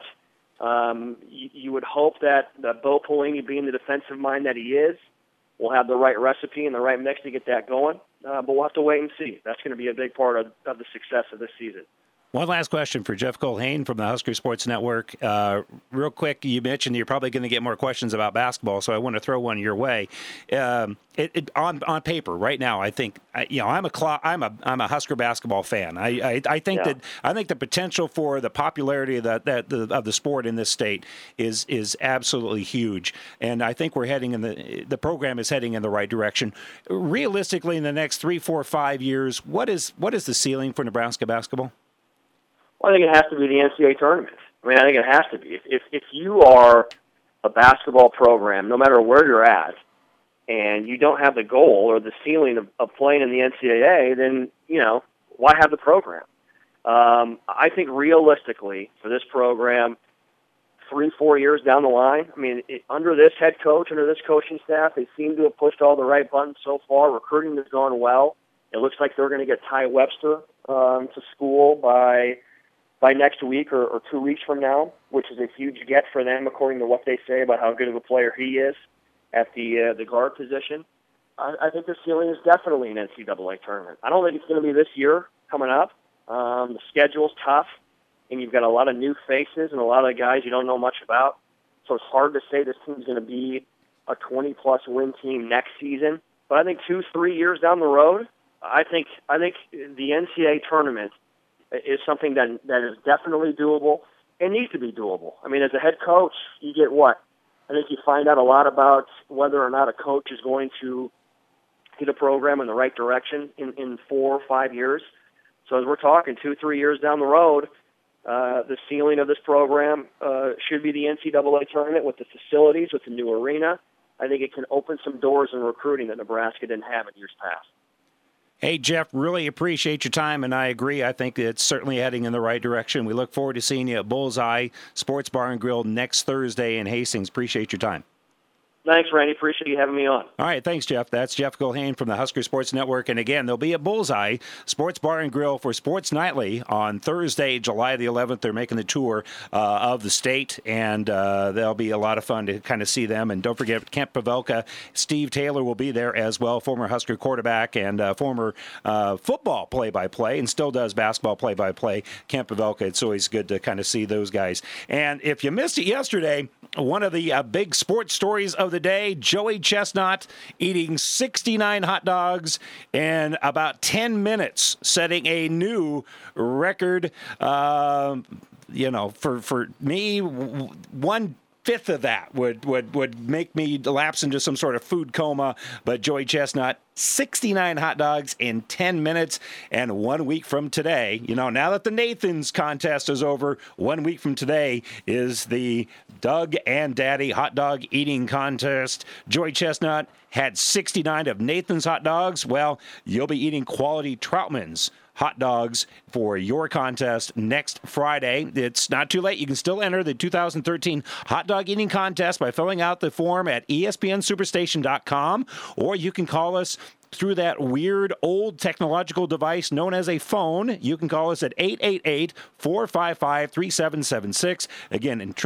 You would hope that Bo Pelini, being the defensive mind that he is, will have the right recipe and the right mix to get that going. But we'll have to wait and see. That's going to be a big part of the success of this season. One last question for Jeff Culhane from the Husker Sports Network. Real quick, you mentioned you're probably going to get more questions about basketball, so I want to throw one your way. On paper right now, I think I'm a Husker basketball fan. I think the potential for the popularity of the sport in this state is absolutely huge, and I think we're heading the program is heading in the right direction. Realistically, in the next 3, 4, 5 years, what is the ceiling for Nebraska basketball? Well, I think it has to be the NCAA tournament. I mean, I think it has to be. If you are a basketball program, no matter where you're at, and you don't have the goal or the ceiling of playing in the NCAA, then, why have the program? I think realistically for this program, 3-4 years down the line. I mean, under this head coach, under this coaching staff, they seem to have pushed all the right buttons so far. Recruiting has gone well. It looks like they're going to get Ty Webster to school by next week or 2 weeks from now, which is a huge get for them, according to what they say about how good of a player he is at the guard position. I think the ceiling is definitely an NCAA tournament. I don't think it's going to be this year coming up. The schedule's tough, and you've got a lot of new faces and a lot of guys you don't know much about. So it's hard to say this team's going to be a 20-plus win team next season. But I think 2-3 years down the road, I think the NCAA tournament is something that is definitely doable and needs to be doable. I mean, as a head coach, you get what? I think you find out a lot about whether or not a coach is going to get a program in the right direction in 4 or 5 years. So as we're talking 2-3 years down the road, the ceiling of this program should be the NCAA tournament with the facilities, with the new arena. I think it can open some doors in recruiting that Nebraska didn't have in years past. Hey, Jeff, really appreciate your time, and I agree. I think it's certainly heading in the right direction. We look forward to seeing you at Bullseye Sports Bar and Grill next Thursday in Hastings. Appreciate your time. Thanks, Randy. Appreciate you having me on. All right, thanks, Jeff. That's Jeff Culhane from the Husker Sports Network. And again, they'll be at Bullseye Sports Bar and Grill for Sports Nightly on Thursday, July the 11th. They're making the tour of the state, and there'll be a lot of fun to kind of see them. And don't forget, Kent Pavelka, Steve Taylor will be there as well, former Husker quarterback and former football play-by-play, and still does basketball play-by-play. Kent Pavelka, it's always good to kind of see those guys. And if you missed it yesterday, one of the big sports stories of the day, Joey Chestnut eating 69 hot dogs in about 10 minutes, setting a new record. For me, 1/5 of that would make me lapse into some sort of food coma. But Joey Chestnut, 69 hot dogs in 10 minutes. And 1 week from today, now that the Nathan's contest is over, 1 week from today is the Doug and Daddy hot dog eating contest. Joey Chestnut had 69 of Nathan's hot dogs. Well, you'll be eating quality Troutman's hot dogs for your contest next Friday. It's not too late. You can still enter the 2013 hot dog eating contest by filling out the form at espnsuperstation.com, or you can call us through that weird old technological device known as a phone. You can call us at 888-455-3776. Again, in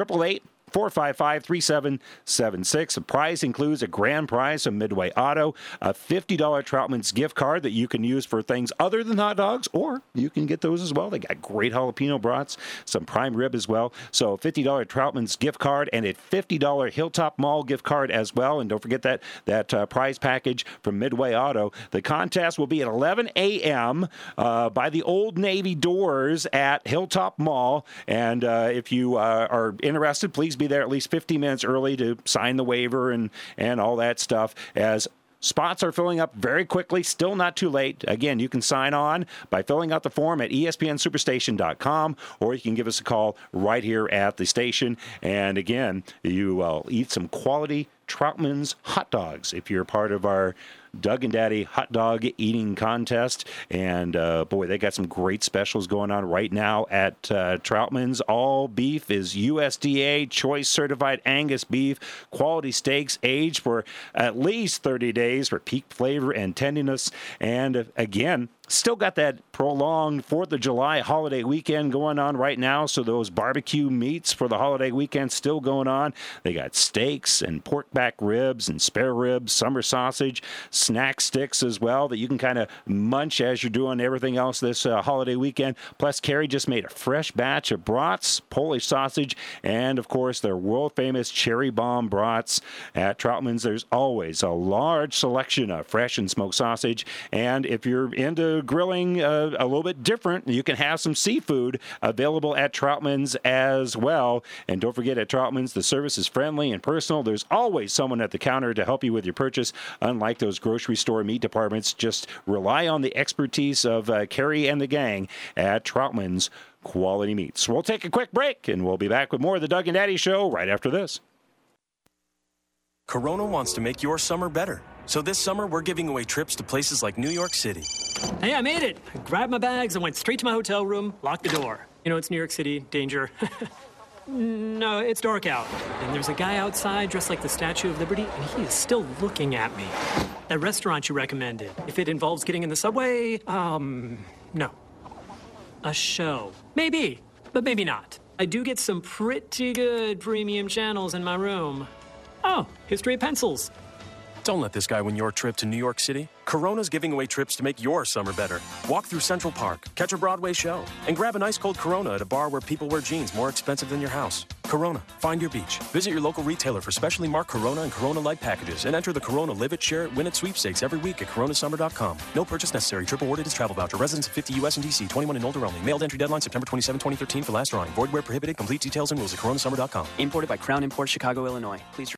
888-455-3776. The prize includes a grand prize from Midway Auto, a $50 Troutman's gift card that you can use for things other than hot dogs, or you can get those as well. They got great jalapeno brats, some prime rib as well. So a $50 Troutman's gift card and a $50 Hilltop Mall gift card as well. And don't forget that prize package from Midway Auto. The contest will be at 11 a.m. By the Old Navy doors at Hilltop Mall. And if you are interested, please be there at least 15 minutes early to sign the waiver and all that stuff, as spots are filling up very quickly. Still not too late. Again, you can sign on by filling out the form at espnsuperstation.com, or you can give us a call right here at the station. And again, you will eat some quality Troutman's hot dogs if you're part of our Doug and Daddy hot dog eating contest. And boy, they got some great specials going on right now at Troutman's. All beef is USDA choice certified Angus beef, quality steaks aged for at least 30 days for peak flavor and tenderness. And again, still got that prolonged 4th of July holiday weekend going on right now, so those barbecue meats for the holiday weekend still going on. They got steaks and pork back ribs and spare ribs, summer sausage, snack sticks as well that you can kind of munch as you're doing everything else this holiday weekend. Plus, Carrie just made a fresh batch of brats, Polish sausage, and, of course, their world-famous cherry bomb brats. At Troutman's, there's always a large selection of fresh and smoked sausage, and if you're into grilling a little bit different, you can have some seafood available at Troutman's as well. And don't forget, at Troutman's, the service is friendly and personal. There's always someone at the counter to help you with your purchase. Unlike those grocery store meat departments, just rely on the expertise of Carrie and the gang at Troutman's Quality Meats. We'll take a quick break, and we'll be back with more of the Doug and Daddy Show right after this. Corona wants to make your summer better. So this summer, we're giving away trips to places like New York City. Hey, I made it. I grabbed my bags and went straight to my hotel room, locked the door. You know, it's New York City, danger. No, it's dark out. And there's a guy outside dressed like the Statue of Liberty, and he is still looking at me. That restaurant you recommended, if it involves getting in the subway, no. A show. Maybe, but maybe not. I do get some pretty good premium channels in my room. Oh, history of pencils. Don't let this guy win your trip to New York City. Corona's giving away trips to make your summer better. Walk through Central Park, catch a Broadway show, and grab an ice-cold Corona at a bar where people wear jeans more expensive than your house. Corona, find your beach. Visit your local retailer for specially marked Corona and Corona Light packages and enter the Corona Live It, Share It, Win It sweepstakes every week at coronasummer.com. No purchase necessary. Trip awarded as travel voucher. Residents of 50 U.S. and D.C. 21 and older only. Mailed entry deadline September 27, 2013 for last drawing. Void where prohibited. Complete details and rules at coronasummer.com. Imported by Crown Imports, Chicago, Illinois. Please.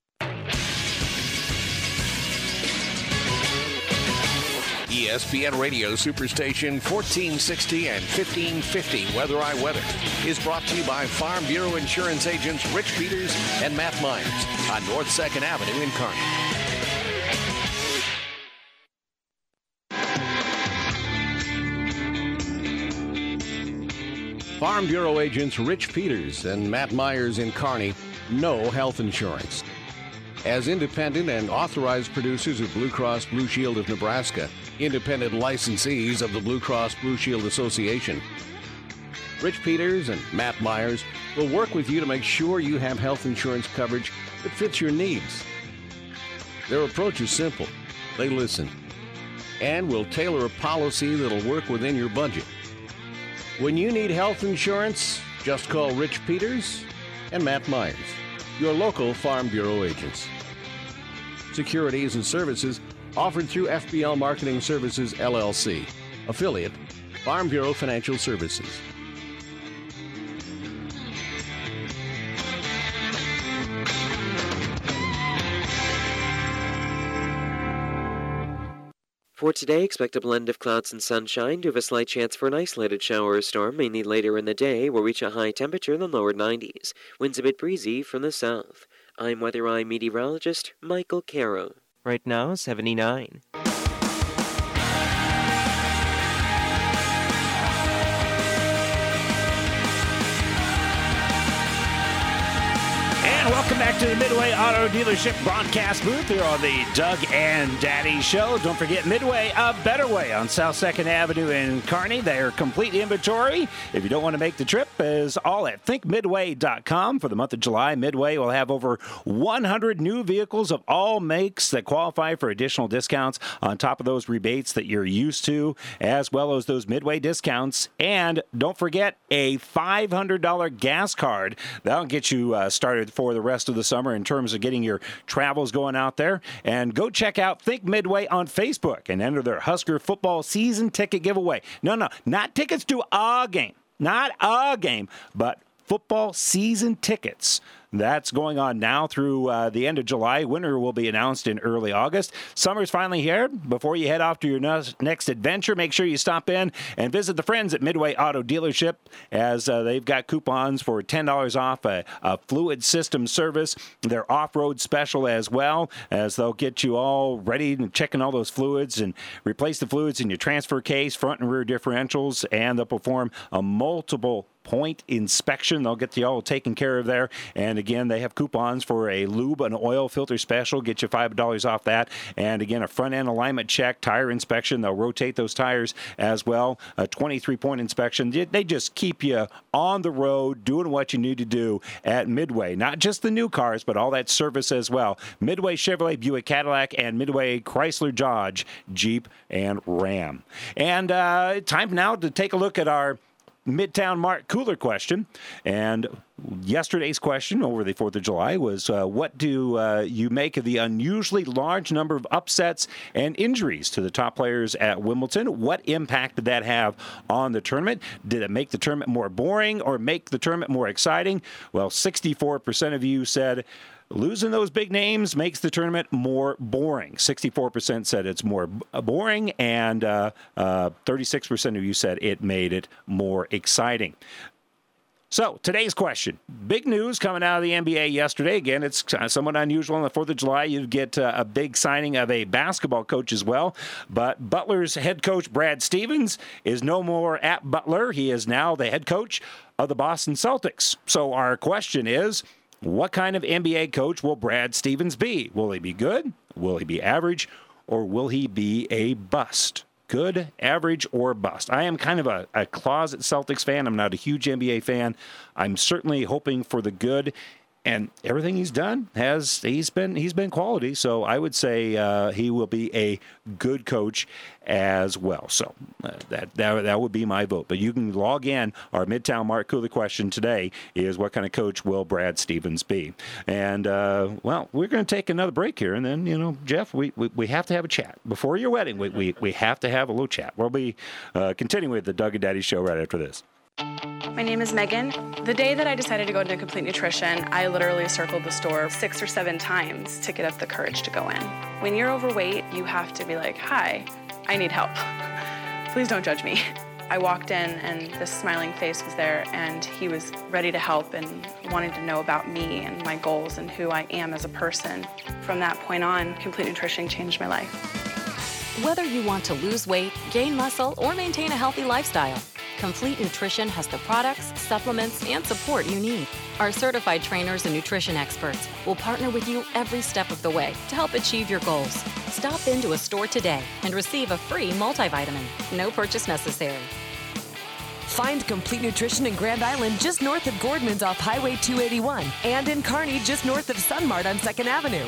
ESPN Radio Superstation 1460 and 1550 Weather I Weather is brought to you by Farm Bureau Insurance agents Rich Peters and Matt Myers on North 2nd Avenue in Kearney. Farm Bureau agents Rich Peters and Matt Myers in Kearney know health insurance. As independent and authorized producers of Blue Cross Blue Shield of Nebraska, independent licensees of the Blue Cross Blue Shield Association, Rich Peters and Matt Myers will work with you to make sure you have health insurance coverage that fits your needs. Their approach is simple. They listen and will tailor a policy that'll work within your budget. When you need health insurance, just call Rich Peters and Matt Myers, your local Farm Bureau agents. Securities and services offered through FBL Marketing Services, LLC, affiliate, Farm Bureau Financial Services. For today, expect a blend of clouds and sunshine to have a slight chance for an isolated shower or storm, mainly later in the day. We'll reach a high temperature in the lower 90s. Winds a bit breezy from the south. I'm Weather Eye meteorologist Michael Caro. Right now, 79. And welcome back to the Midway Auto Dealership broadcast booth here on the Doug and Daddy Show. Don't forget Midway, a better way on South 2nd Avenue in Kearney. Their complete inventory, if you don't want to make the trip, is all at thinkmidway.com. For the month of July, Midway will have over 100 new vehicles of all makes that qualify for additional discounts on top of those rebates that you're used to, as well as those Midway discounts. And don't forget a $500 gas card. That'll get you started for the rest of the summer in terms of getting your travels going out there. And go check out Think Midway on Facebook and enter their Husker football season ticket giveaway. No, not tickets to a game. Not a game, but football season tickets. That's going on now through the end of July. Winter will be announced in early August. Summer's finally here. Before you head off to your next adventure, make sure you stop in and visit the friends at Midway Auto Dealership, as they've got coupons for $10 off a fluid system service. Their off-road special as well, as they'll get you all ready and checking all those fluids and replace the fluids in your transfer case, front and rear differentials, and they'll perform a multiple point inspection. They'll get you all taken care of there. And again, they have coupons for a lube and oil filter special. Get you $5 off that. And again, a front end alignment check, tire inspection. They'll rotate those tires as well. A 23-point inspection. They just keep you on the road doing what you need to do at Midway. Not just the new cars, but all that service as well. Midway Chevrolet, Buick Cadillac, and Midway Chrysler Dodge, Jeep, and Ram. And time now to take a look at our Midtown Mart cooler question. And yesterday's question over the 4th of July was, what do you make of the unusually large number of upsets and injuries to the top players at Wimbledon? What impact did that have on the tournament? Did it make the tournament more boring or make the tournament more exciting? Well, 64% of you said losing those big names makes the tournament more boring. 64% said it's more boring, and 36% of you said it made it more exciting. So, today's question. Big news coming out of the NBA yesterday. Again, it's somewhat unusual on the 4th of July. You get a big signing of a basketball coach as well. But Butler's head coach, Brad Stevens, is no more at Butler. He is now the head coach of the Boston Celtics. So our question is, what kind of NBA coach will Brad Stevens be? Will he be good? Will he be average? Or will he be a bust? Good, average, or bust? I am kind of a closet Celtics fan. I'm not a huge NBA fan. I'm certainly hoping for the good. And everything he's done he's been quality. So I would say he will be a good coach as well. So that would be my vote. But you can log in. Our Midtown Mark Cooley question today is, what kind of coach will Brad Stevens be? And well, we're going to take another break here, and then Jeff, we have to have a chat before your wedding. We have to have a little chat. We'll be continuing with the Doug and Daddy Show right after this. My name is Megan. The day that I decided to go into Complete Nutrition, I literally circled the store 6 or 7 times to get up the courage to go in. When you're overweight, you have to be like, hi, I need help. Please don't judge me. I walked in and this smiling face was there, and he was ready to help and wanted to know about me and my goals and who I am as a person. From that point on, Complete Nutrition changed my life. Whether you want to lose weight, gain muscle, or maintain a healthy lifestyle, Complete Nutrition has the products, supplements, and support you need. Our certified trainers and nutrition experts will partner with you every step of the way to help achieve your goals. Stop into a store today and receive a free multivitamin. No purchase necessary. Find Complete Nutrition in Grand Island just north of Gordman's off Highway 281 and in Kearney just north of Sunmart on 2nd Avenue.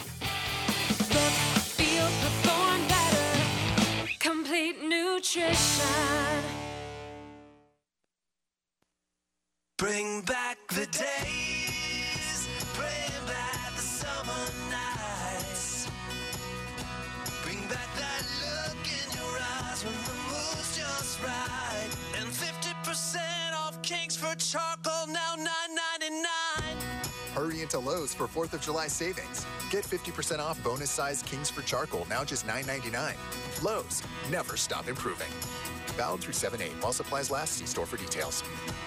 Perform better. Complete Nutrition. Bring back the days, bring back the summer nights. Bring back that look in your eyes when the mood's just right. And 50% off Kingsford charcoal, now $9.99. Hurry into Lowe's for 4th of July savings. Get 50% off bonus size Kingsford charcoal, now just $9.99. Lowe's, never stop improving. Valid through 7/8. While supplies last, see store for details.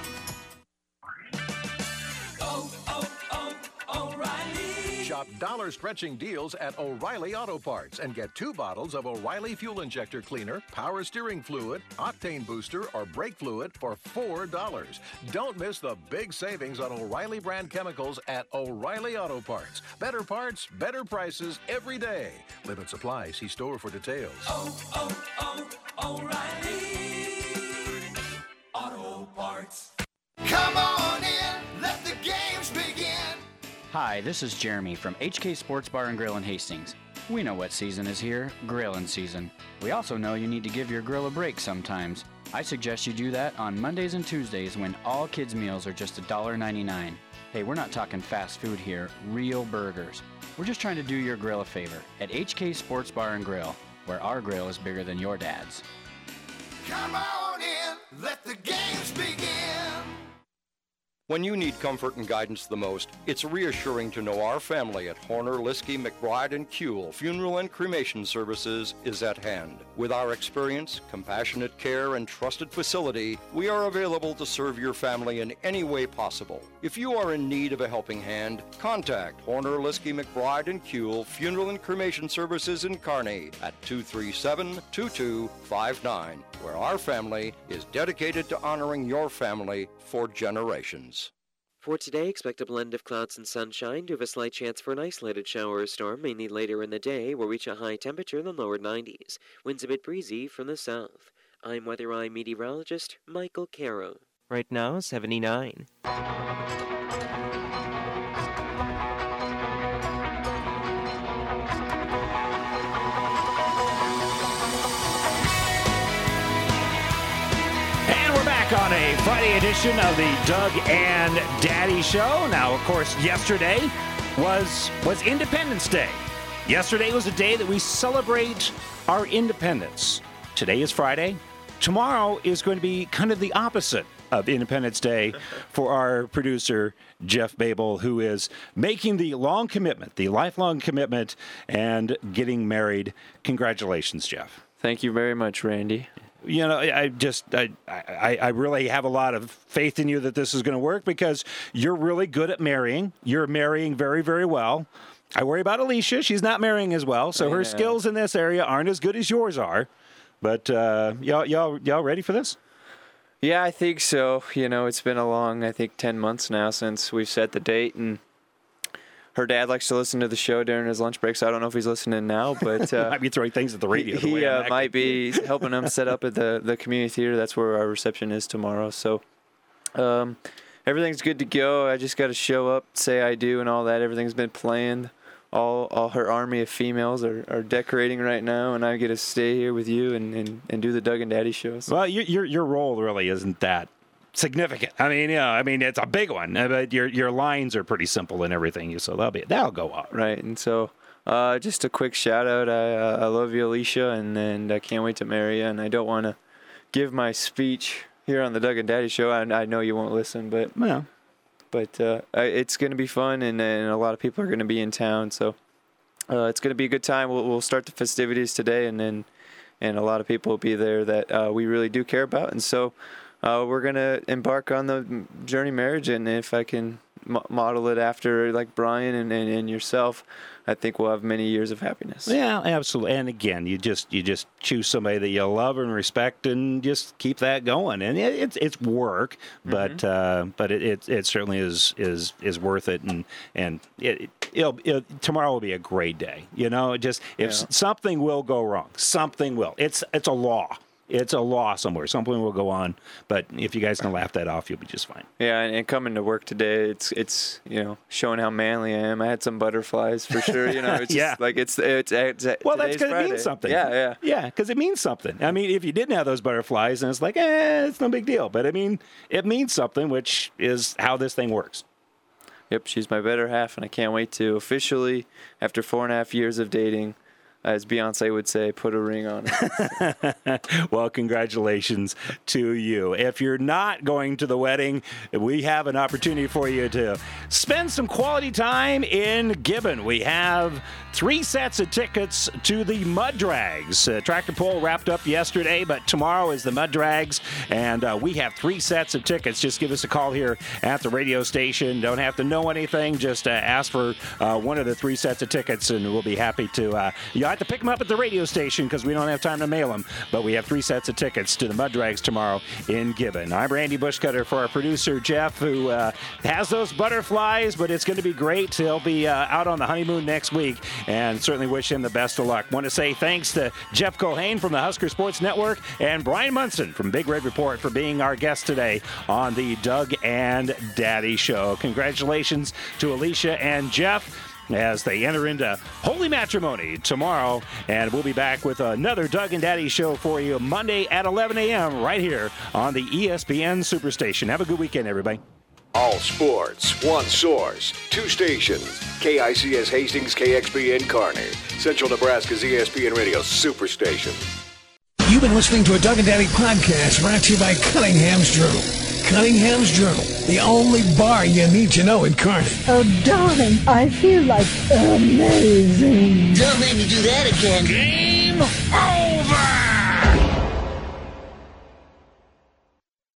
O'Reilly. Shop dollar-stretching deals at O'Reilly Auto Parts and get 2 bottles of O'Reilly Fuel Injector Cleaner, Power Steering Fluid, Octane Booster, or Brake Fluid for $4. Don't miss the big savings on O'Reilly brand chemicals at O'Reilly Auto Parts. Better parts, better prices every day. Limit supply. See store for details. O'Reilly Auto Parts. Come on in, let the games begin. Hi, this is Jeremy from HK Sports Bar and Grill in Hastings. We know what season is here, grilling season. We also know you need to give your grill a break sometimes. I suggest you do that on Mondays and Tuesdays when all kids' meals are just $1.99. Hey, we're not talking fast food here, real burgers. We're just trying to do your grill a favor at HK Sports Bar and Grill, where our grill is bigger than your dad's. Come on in, let the games begin. When you need comfort and guidance the most, it's reassuring to know our family at Horner, Liskey, McBride, and Kuehl Funeral and Cremation Services is at hand. With our experience, compassionate care, and trusted facility, we are available to serve your family in any way possible. If you are in need of a helping hand, contact Horner, Liskey, McBride, and Kuehl Funeral and Cremation Services in Kearney at 237-2259, where our family is dedicated to honoring your family for generations. For today, expect a blend of clouds and sunshine to have a slight chance for an isolated shower or storm, mainly later in the day. We'll reach a high temperature in the lower 90s. Winds a bit breezy from the south. I'm Weather Eye meteorologist Michael Caro. Right now, 79. On a Friday edition of the Doug and Daddy Show. Now, of course, yesterday was Independence Day. Yesterday was a day that we celebrate our independence. Today is Friday. Tomorrow is going to be kind of the opposite of Independence Day for our producer, Jeff Babel, who is making the lifelong commitment, and getting married. Congratulations, Jeff. Thank you very much, Randy. You know, I really have a lot of faith in you that this is going to work, because you're really good at marrying. You're marrying very, very well. I worry about Alicia. She's not marrying as well, so her skills in this area aren't as good as yours are. But y'all ready for this? Yeah, I think so. It's been a long, 10 months now since we've set the date, and her dad likes to listen to the show during his lunch break, so I don't know if he's listening now, but might be throwing things at the radio. He might be helping him set up at the community theater. That's where our reception is tomorrow. So everything's good to go. I just got to show up, say I do, and all that. Everything's been planned. All her army of females are decorating right now, and I get to stay here with you and do the Doug and Daddy shows. Well, your role really isn't that significant. I mean, it's a big one, but your lines are pretty simple and everything, so that'll go up. Right, and so just a quick shout out. I love you, Alicia, and I can't wait to marry you. And I don't want to give my speech here on the Doug and Daddy show. I know you won't listen, but it's going to be fun, and a lot of people are going to be in town, so it's going to be a good time. We'll start the festivities today, and a lot of people will be there that we really do care about, and so. We're going to embark on the journey marriage, and if I can model it after like Brian and yourself, I think we'll have many years of happiness. Yeah, absolutely. And again, you just choose somebody that you love and respect, and just keep that going. And it's work, but it certainly is worth it. And tomorrow will be a great day. Something will go wrong, something will. It's a law. It's a law somewhere. Something will go on, but if you guys can laugh that off, you'll be just fine. Yeah, and coming to work today, it's showing how manly I am. I had some butterflies for sure. It's just like it's well, that's because it means something. Yeah, because it means something. I mean, if you didn't have those butterflies, then it's like, it's no big deal. But I mean, it means something, which is how this thing works. Yep, she's my better half, and I can't wait to officially, after 4.5 years of dating, as Beyonce would say, put a ring on it. Well, congratulations to you. If you're not going to the wedding, we have an opportunity for you to spend some quality time in Gibbon. We have 3 sets of tickets to the Mud Drags. Tractor Pull wrapped up yesterday, but tomorrow is the Mud Drags, and we have 3 sets of tickets. Just give us a call here at the radio station. Don't have to know anything. Just ask for one of the 3 sets of tickets, and we'll be happy to... you have to pick them up at the radio station because we don't have time to mail them, but we have 3 sets of tickets to the Mud Drags tomorrow in Gibbon. I'm Randy Bushcutter for our producer, Jeff, who has those butterflies, but it's going to be great. He'll be out on the honeymoon next week, and certainly wish him the best of luck. Want to say thanks to Jeff Culhane from the Husker Sports Network and Brian Munson from Big Red Report for being our guest today on the Doug and Daddy Show. Congratulations to Alicia and Jeff as they enter into holy matrimony tomorrow, and we'll be back with another Doug and Daddy Show for you Monday at 11 a.m. right here on the ESPN Superstation. Have a good weekend, everybody. All sports, one source, 2 stations. KICS Hastings, KXPN Kearney. Central Nebraska's ESPN Radio Superstation. You've been listening to a Doug and Daddy podcast brought to you by Cunningham's Journal. Cunningham's Journal, the only bar you need to know in Kearney. Oh, darling, I feel like amazing. Don't make me do that again. Game over!